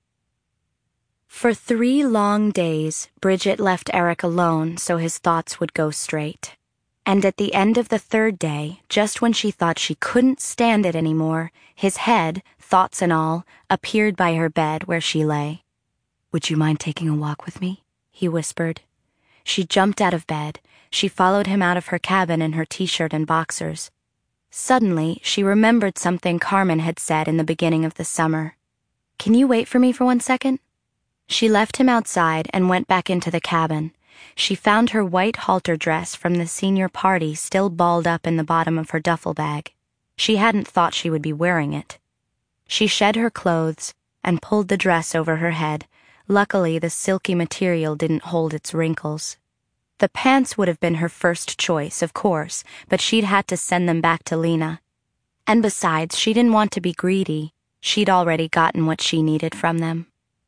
Speaker 1: For three long days, Bridget left Eric alone so his thoughts would go straight. And at the end of the third day, just when she thought she couldn't stand it anymore, his head, thoughts and all, appeared by her bed where she lay. Would you mind taking a walk with me? He whispered. She jumped out of bed. She followed him out of her cabin in her t-shirt and boxers. Suddenly, she remembered something Carmen had said in the beginning of the summer. Can you wait for me for one second? She left him outside and went back into the cabin. She found her white halter dress from the senior party still balled up in the bottom of her duffel bag. She hadn't thought she would be wearing it. She shed her clothes and pulled the dress over her head. Luckily, the silky material didn't hold its wrinkles. The pants would have been her first choice, of course, but she'd had to send them back to Lena. And besides, she didn't want to be greedy. She'd already gotten what she needed from them.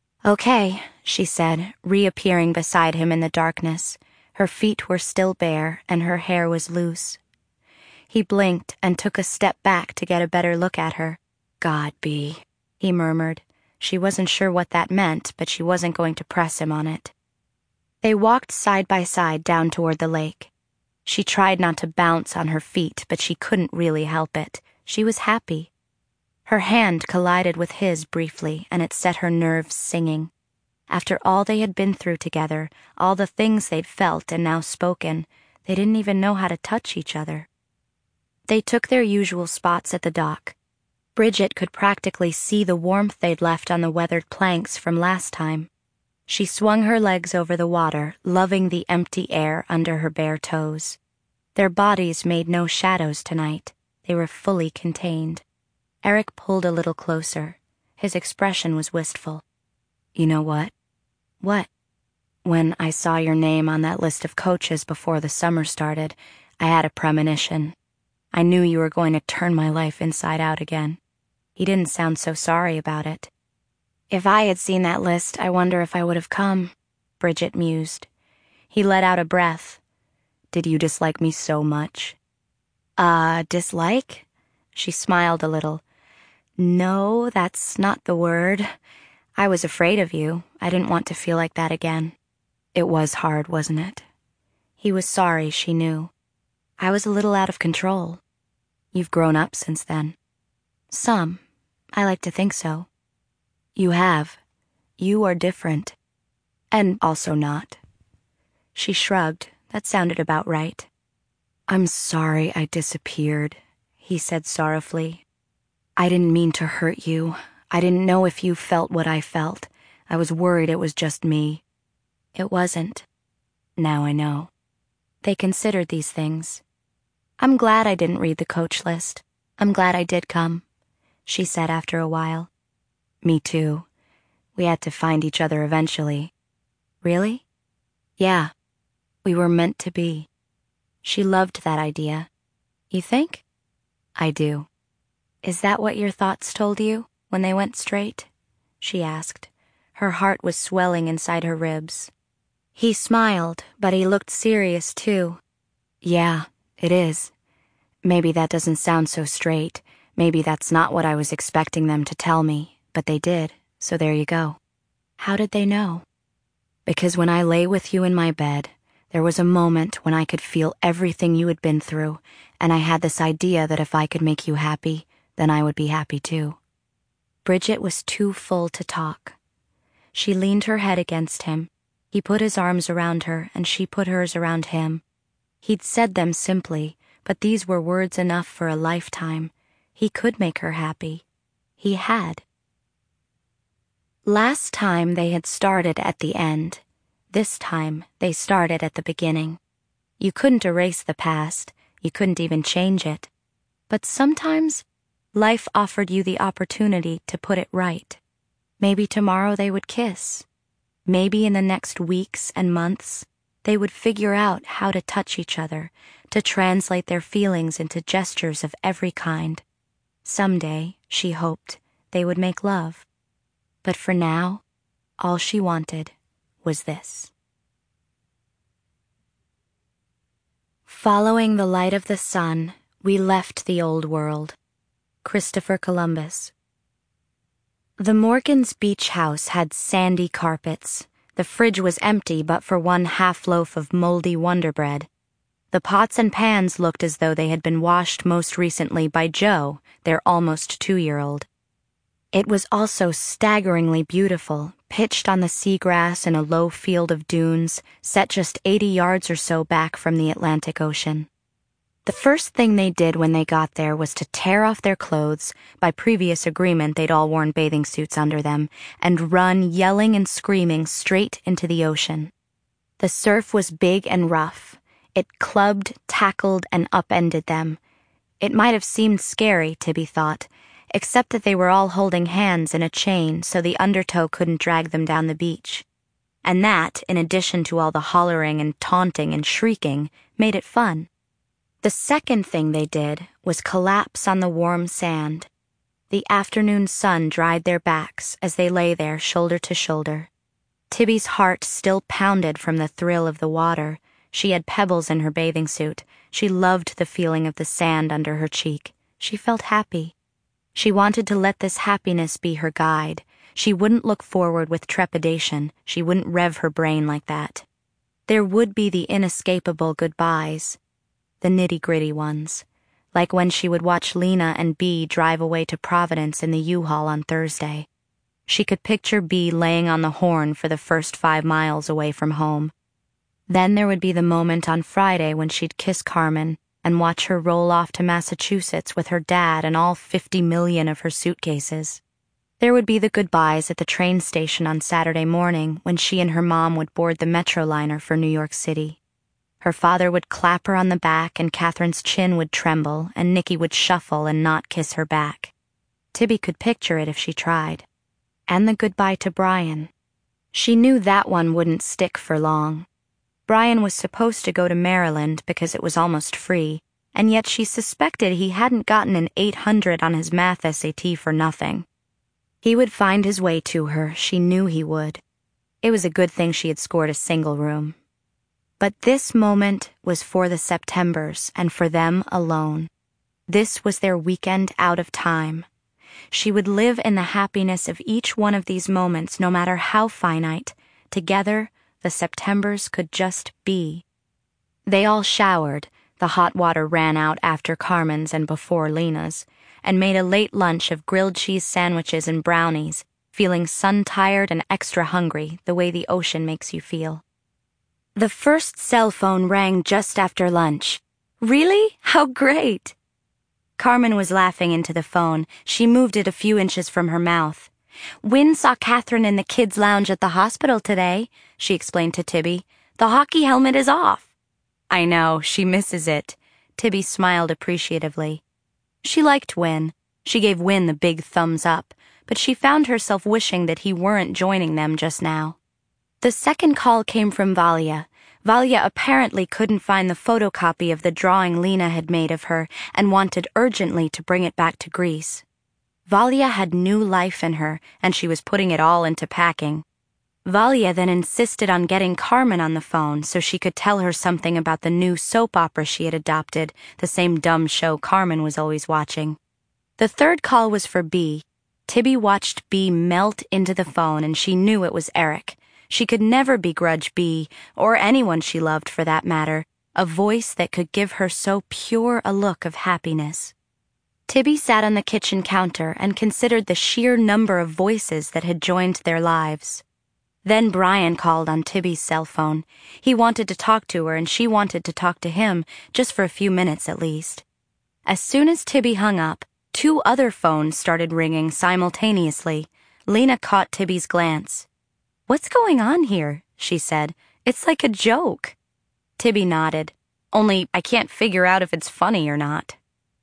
Speaker 1: Okay, she said, reappearing beside him in the darkness. Her feet were still bare, and her hair was loose. He blinked and took a step back to get a better look at her. God, Bea, he murmured. She wasn't sure what that meant, but she wasn't going to press him on it. They walked side by side down toward the lake. She tried not to bounce on her feet, but she couldn't really help it. She was happy. Her hand collided with his briefly, and it set her nerves singing. After all they had been through together, all the things they'd felt and now spoken, they didn't even know how to touch each other. They took their usual spots at the dock. Bridget could practically see the warmth they'd left on the weathered planks from last time. She swung her legs over the water, loving the empty air under her bare toes. Their bodies made no shadows tonight. They were fully contained. Eric pulled a little closer. His expression was wistful. You know what? What? When I saw your name on that list of coaches before the summer started, I had a premonition. I knew you were going to turn my life inside out again. He didn't sound so sorry about it. If I had seen that list, I wonder if I would have come, Bridget mused. He let out a breath. Did you dislike me so much? Uh, dislike? She smiled a little. No, that's not the word. I was afraid of you. I didn't want to feel like that again. It was hard, wasn't it? He was sorry, she knew. I was a little out of control. You've grown up since then. Some. I like to think so. You have. You are different. And also not. She shrugged. That sounded about right. I'm sorry I disappeared, he said sorrowfully. I didn't mean to hurt you. I didn't know if you felt what I felt. I was worried it was just me. It wasn't. Now I know. They considered these things. I'm glad I didn't read the coach list. I'm glad I did come, she said after a while. Me too. We had to find each other eventually. Really? Yeah. We were meant to be. She loved that idea. You think? I do. Is that what your thoughts told you when they went straight? She asked. Her heart was swelling inside her ribs. He smiled, but he looked serious too. Yeah, it is. Maybe that doesn't sound so straight. Maybe that's not what I was expecting them to tell me, but they did, so there you go. How did they know? Because when I lay with you in my bed, there was a moment when I could feel everything you had been through, and I had this idea that if I could make you happy, then I would be happy too. Bridget was too full to talk. She leaned her head against him. He put his arms around her, and she put hers around him. He'd said them simply, but these were words enough for a lifetime. He could make her happy. He had. Last time they had started at the end. This time they started at the beginning. You couldn't erase the past. You couldn't even change it. But sometimes life offered you the opportunity to put it right. Maybe tomorrow they would kiss. Maybe in the next weeks and months, they would figure out how to touch each other, to translate their feelings into gestures of every kind. Someday, she hoped, they would make love. But for now, all she wanted was this. Following the light of the sun, we left the old world. Christopher Columbus. The Morgans' beach house had sandy carpets. The fridge was empty but for one half loaf of moldy Wonder Bread. The pots and pans looked as though they had been washed most recently by Joe, their almost two-year-old. It was also staggeringly beautiful, pitched on the seagrass in a low field of dunes, set just eighty yards or so back from the Atlantic Ocean. The first thing they did when they got there was to tear off their clothes. By previous agreement, they'd all worn bathing suits under them, and run yelling and screaming straight into the ocean. The surf was big and rough. It clubbed, tackled, and upended them. It might have seemed scary, Tibby thought, except that they were all holding hands in a chain so the undertow couldn't drag them down the beach. And that, in addition to all the hollering and taunting and shrieking, made it fun. The second thing they did was collapse on the warm sand. The afternoon sun dried their backs as they lay there shoulder to shoulder. Tibby's heart still pounded from the thrill of the water. She had pebbles in her bathing suit. She loved the feeling of the sand under her cheek. She felt happy. She wanted to let this happiness be her guide. She wouldn't look forward with trepidation. She wouldn't rev her brain like that. There would be the inescapable goodbyes. The nitty-gritty ones, like when she would watch Lena and Bea drive away to Providence in the U-Haul on Thursday. She could picture Bea laying on the horn for the first five miles away from home. Then there would be the moment on Friday when she'd kiss Carmen and watch her roll off to Massachusetts with her dad and all fifty million of her suitcases. There would be the goodbyes at the train station on Saturday morning when she and her mom would board the Metroliner for New York City. Her father would clap her on the back and Catherine's chin would tremble and Nikki would shuffle and not kiss her back. Tibby could picture it if she tried. And the goodbye to Brian. She knew that one wouldn't stick for long. Brian was supposed to go to Maryland because it was almost free, and yet she suspected he hadn't gotten an eight hundred on his math S A T for nothing. He would find his way to her, she knew he would. It was a good thing she had scored a single room. But this moment was for the Septembers and for them alone. This was their weekend out of time. She would live in the happiness of each one of these moments, no matter how finite. Together, the Septembers could just be. They all showered. The hot water ran out after Carmen's and before Lena's, and made a late lunch of grilled cheese sandwiches and brownies, feeling sun-tired and extra hungry the way the ocean makes you feel. The first cell phone rang just after lunch. Really? How great! Carmen was laughing into the phone. She moved it a few inches from her mouth. "Wynn saw Catherine in the kids' lounge at the hospital today," she explained to Tibby. "The hockey helmet is off." "I know, she misses it." Tibby smiled appreciatively. She liked Wynn. She gave Wynn the big thumbs up, but she found herself wishing that he weren't joining them just now. The second call came from Valia. Valia apparently couldn't find the photocopy of the drawing Lena had made of her and wanted urgently to bring it back to Greece. Valia had new life in her, and she was putting it all into packing. Valia then insisted on getting Carmen on the phone so she could tell her something about the new soap opera she had adopted, the same dumb show Carmen was always watching. The third call was for Bea. Tibby watched Bea melt into the phone, and she knew it was Eric. She could never begrudge Bea, or anyone she loved for that matter, a voice that could give her so pure a look of happiness. Tibby sat on the kitchen counter and considered the sheer number of voices that had joined their lives. Then Brian called on Tibby's cell phone. He wanted to talk to her, and she wanted to talk to him, just for a few minutes at least. As soon as Tibby hung up, two other phones started ringing simultaneously. Lena caught Tibby's glance. "What's going on here?" she said. "It's like a joke." Tibby nodded. "Only I can't figure out if it's funny or not."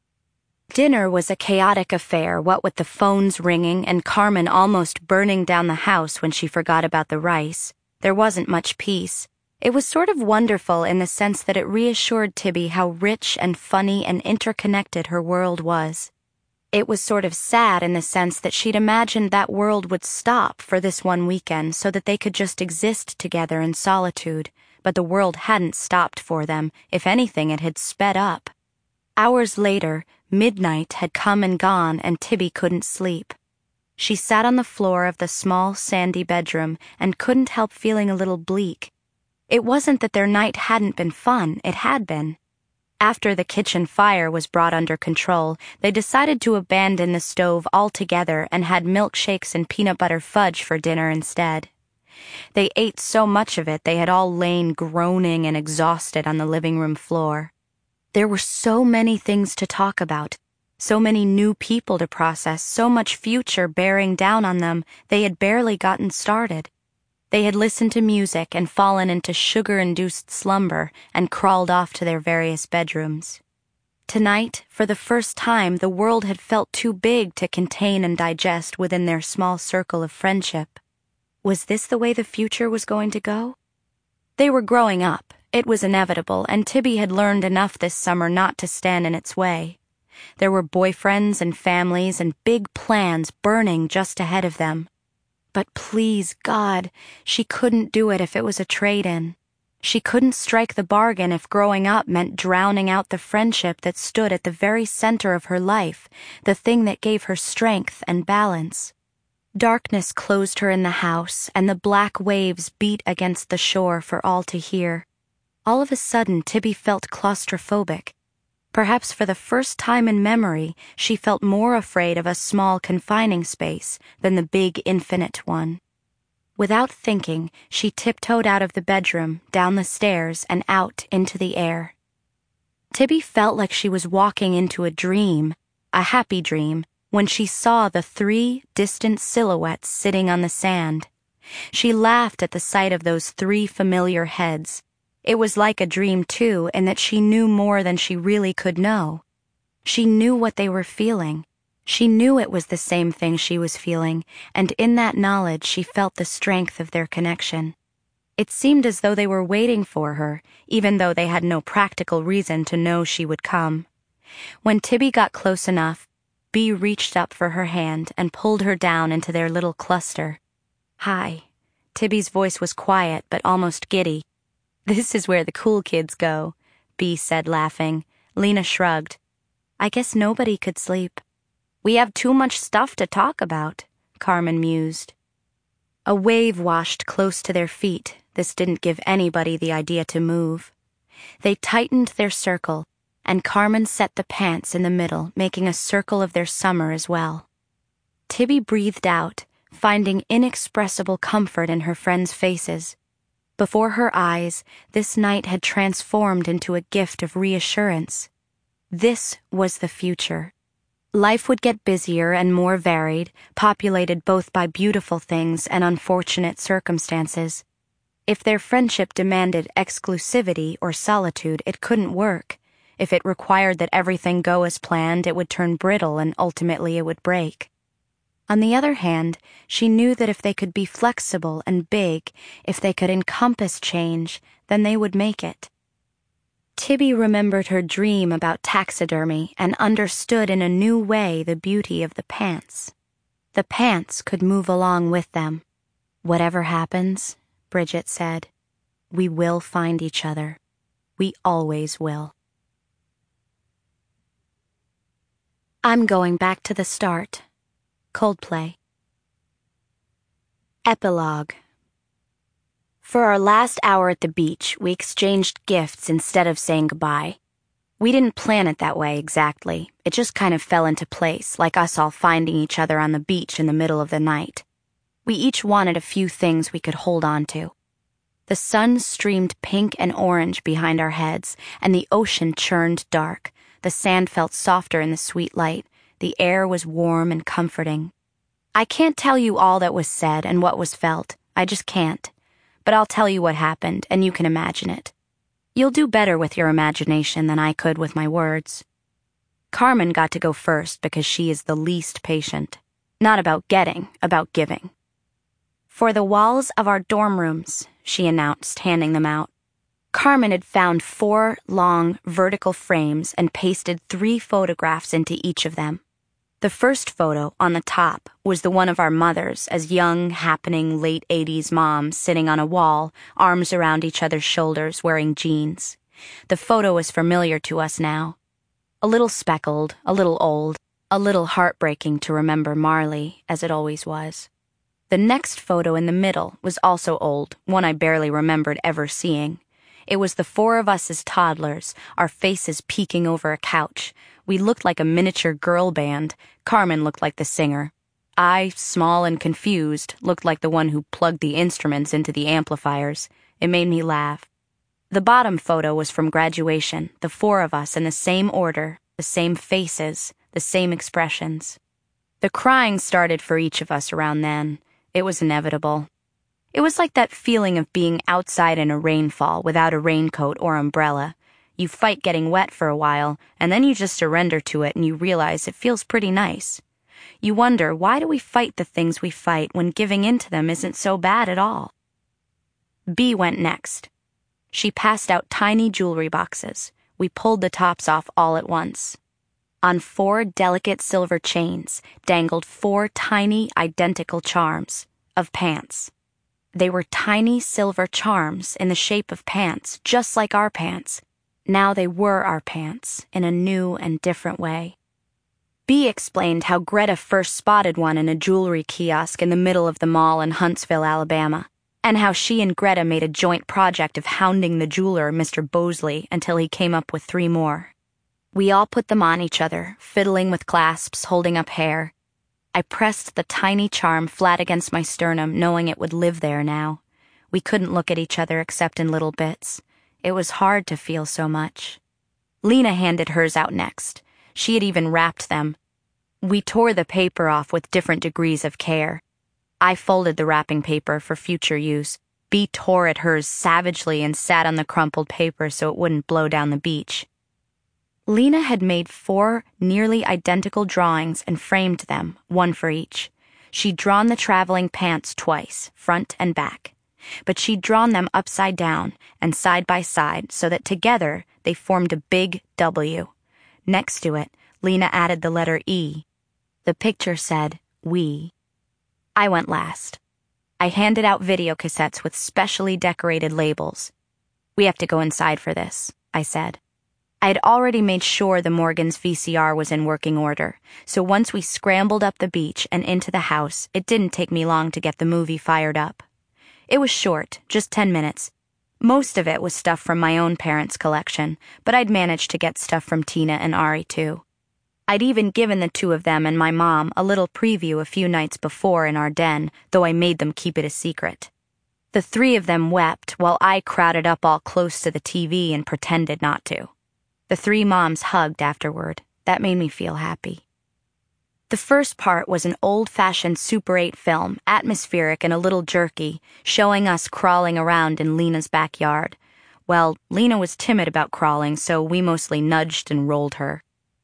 Speaker 1: Dinner was a chaotic affair, what with the phones ringing and Carmen almost burning down the house when she forgot about the rice. There wasn't much peace. It was sort of wonderful in the sense that it reassured Tibby how rich and funny and interconnected her world was. It was sort of sad in the sense that she'd imagined that world would stop for this one weekend so that they could just exist together in solitude, but the world hadn't stopped for them. If anything, it had sped up. Hours later, midnight had come and gone, and Tibby couldn't sleep. She sat on the floor of the small, sandy bedroom and couldn't help feeling a little bleak. It wasn't that their night hadn't been fun, it had been. After the kitchen fire was brought under control, they decided to abandon the stove altogether and had milkshakes and peanut butter fudge for dinner instead. They ate so much of it they had all lain groaning and exhausted on the living room floor. There were so many things to talk about, so many new people to process, so much future bearing down on them, they had barely gotten started. They had listened to music and fallen into sugar-induced slumber and crawled off to their various bedrooms. Tonight, for the first time, the world had felt too big to contain and digest within their small circle of friendship. Was this the way the future was going to go? They were growing up. It was inevitable, and Tibby had learned enough this summer not to stand in its way. There were boyfriends and families and big plans burning just ahead of them. But please, God, she couldn't do it if it was a trade-in. She couldn't strike the bargain if growing up meant drowning out the friendship that stood at the very center of her life, the thing that gave her strength and balance. Darkness closed her in the house, and the black waves beat against the shore for all to hear. All of a sudden, Tibby felt claustrophobic. Perhaps for the first time in memory, she felt more afraid of a small, confining space than the big, infinite one. Without thinking, she tiptoed out of the bedroom, down the stairs, and out into the air. Tibby felt like she was walking into a dream, a happy dream, when she saw the three distant silhouettes sitting on the sand. She laughed at the sight of those three familiar heads. It was like a dream, too, in that she knew more than she really could know. She knew what they were feeling. She knew it was the same thing she was feeling, and in that knowledge she felt the strength of their connection. It seemed as though they were waiting for her, even though they had no practical reason to know she would come. When Tibby got close enough, Bea reached up for her hand and pulled her down into their little cluster. "Hi." Tibby's voice was quiet but almost giddy. "This is where the cool kids go," Bea said, laughing. Lena shrugged. "I guess nobody could sleep." "We have too much stuff to talk about," Carmen mused. A wave washed close to their feet. This didn't give anybody the idea to move. They tightened their circle, and Carmen set the pants in the middle, making a circle of their summer as well. Tibby breathed out, finding inexpressible comfort in her friends' faces. Before her eyes, this night had transformed into a gift of reassurance. This was the future. Life would get busier and more varied, populated both by beautiful things and unfortunate circumstances. If their friendship demanded exclusivity or solitude, it couldn't work. If it required that everything go as planned, it would turn brittle and ultimately it would break. On the other hand, she knew that if they could be flexible and big, if they could encompass change, then they would make it. Tibby remembered her dream about taxidermy and understood in a new way the beauty of the pants. The pants could move along with them. Whatever happens, Bridget said, we will find each other. We always will. I'm going back to the start. Coldplay. Epilogue. For our last hour at the beach, we exchanged gifts instead of saying goodbye. We didn't plan it that way exactly. It just kind of fell into place, like us all finding each other on the beach in the middle of the night. We each wanted a few things we could hold on to. The sun streamed pink and orange behind our heads, and the ocean churned dark. The sand felt softer in the sweet light. The air was warm and comforting. I can't tell you all that was said and what was felt. I just can't. But I'll tell you what happened, and you can imagine it. You'll do better with your imagination than I could with my words. Carmen got to go first because she is the least patient. Not about getting, about giving. For the walls of our dorm rooms, she announced, handing them out. Carmen had found four long, vertical frames and pasted three photographs into each of them. The first photo, on the top, was the one of our mothers as young, happening late eighties moms sitting on a wall, arms around each other's shoulders, wearing jeans. The photo was familiar to us now. A little speckled, a little old, a little heartbreaking to remember Marley, as it always was. The next photo in the middle was also old, one I barely remembered ever seeing. It was the four of us as toddlers, our faces peeking over a couch. We looked like a miniature girl band. Carmen looked like the singer. I, small and confused, looked like the one who plugged the instruments into the amplifiers. It made me laugh. The bottom photo was from graduation, the four of us in the same order, the same faces, the same expressions. The crying started for each of us around then. It was inevitable. It was like that feeling of being outside in a rainfall without a raincoat or umbrella. You fight getting wet for a while, and then you just surrender to it and you realize it feels pretty nice. You wonder, why do we fight the things we fight when giving in to them isn't so bad at all? B went next. She passed out tiny jewelry boxes. We pulled the tops off all at once. On four delicate silver chains dangled four tiny, identical charms of pants. They were tiny silver charms in the shape of pants, just like our pants. Now they were our pants, in a new and different way. B explained how Greta first spotted one in a jewelry kiosk in the middle of the mall in Huntsville, Alabama, and how she and Greta made a joint project of hounding the jeweler, Mister Bosley, until he came up with three more. We all put them on each other, fiddling with clasps, holding up hair. I pressed the tiny charm flat against my sternum, knowing it would live there now. We couldn't look at each other except in little bits. It was hard to feel so much. Lena handed hers out next. She had even wrapped them. We tore the paper off with different degrees of care. I folded the wrapping paper for future use. B tore at hers savagely and sat on the crumpled paper so it wouldn't blow down the beach. Lena had made four nearly identical drawings and framed them, one for each. She'd drawn the traveling pants twice, front and back. But she'd drawn them upside down and side by side so that together they formed a big W. Next to it, Lena added the letter E. The picture said, we. I went last. I handed out video cassettes with specially decorated labels. We have to go inside for this, I said. I had already made sure the Morgans' V C R was in working order, so once we scrambled up the beach and into the house, it didn't take me long to get the movie fired up. It was short, just ten minutes. Most of it was stuff from my own parents' collection, but I'd managed to get stuff from Tina and Ari too. I'd even given the two of them and my mom a little preview a few nights before in our den, though I made them keep it a secret. The three of them wept while I crowded up all close to the T V and pretended not to. The three moms hugged afterward. That made me feel happy. The first part was an old-fashioned Super eight film, atmospheric and a little jerky, showing us crawling around in Lena's backyard. Well, Lena was timid about crawling, so we mostly nudged and rolled her.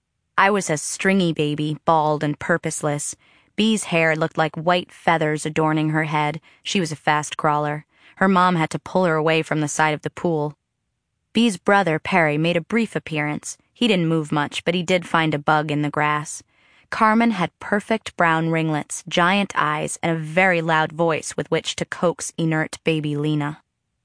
Speaker 1: I was a stringy baby, bald and purposeless. Bee's hair looked like white feathers adorning her head. She was a fast crawler. Her mom had to pull her away from the side of the pool. Bee's brother, Perry, made a brief appearance. He didn't move much, but he did find a bug in the grass. Carmen had perfect brown ringlets, giant eyes, and a very loud voice with which to coax inert baby Lena.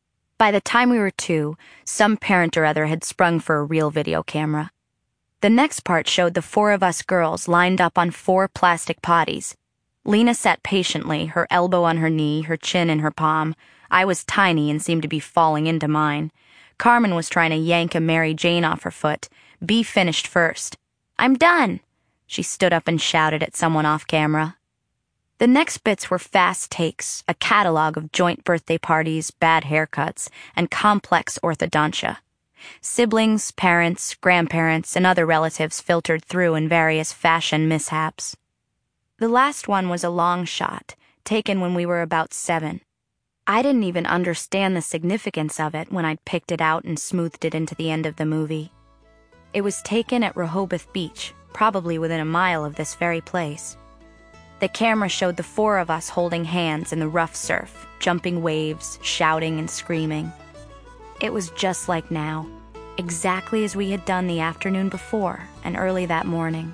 Speaker 1: By the time we were two, some parent or other had sprung for a real video camera. The next part showed the four of us girls lined up on four plastic potties. Lena sat patiently, her elbow on her knee, her chin in her palm. I was tiny and seemed to be falling into mine. Carmen was trying to yank a Mary Jane off her foot. Bee finished first. "I'm done!" She stood up and shouted at someone off camera. The next bits were fast takes, a catalog of joint birthday parties, bad haircuts, and complex orthodontia. Siblings, parents, grandparents, and other relatives filtered through in various fashion mishaps. The last one was a long shot, taken when we were about seven. I didn't even understand the significance of it when I'd picked it out and smoothed it into the end of the movie. It was taken at Rehoboth Beach, probably within a mile of this very place. The camera showed the four of us holding hands in the rough surf, jumping waves, shouting and screaming. It was just like now, exactly as we had done the afternoon before and early that morning.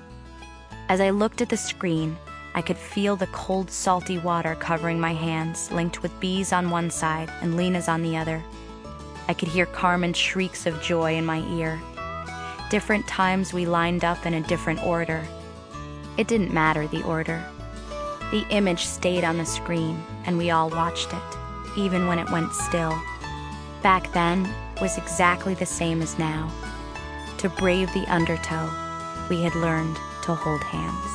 Speaker 1: As I looked at the screen, I could feel the cold, salty water covering my hands, linked with Bee's on one side and Lena's on the other. I could hear Carmen's shrieks of joy in my ear. Different times we lined up in a different order. It didn't matter, the order. The image stayed on the screen, and we all watched it, even when it went still. Back then was exactly the same as now. To brave the undertow, we had learned to hold hands.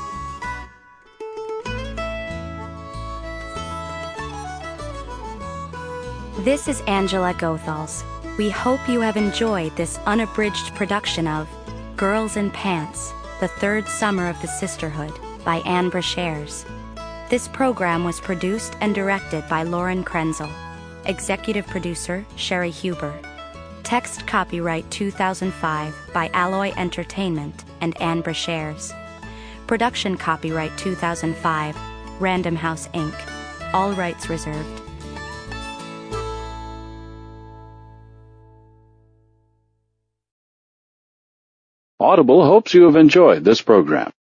Speaker 1: This is Angela Goethals. We hope you have enjoyed this unabridged production of Girls in Pants, the Third Summer of the Sisterhood by Anne Brashares. This program was produced and directed by Lauren Krenzel. Executive producer, Sherry Huber. Text copyright two thousand five by Alloy Entertainment and Anne Brashares. Production copyright two thousand five, Random House Incorporated. All rights reserved.
Speaker 2: Audible hopes you have enjoyed this program.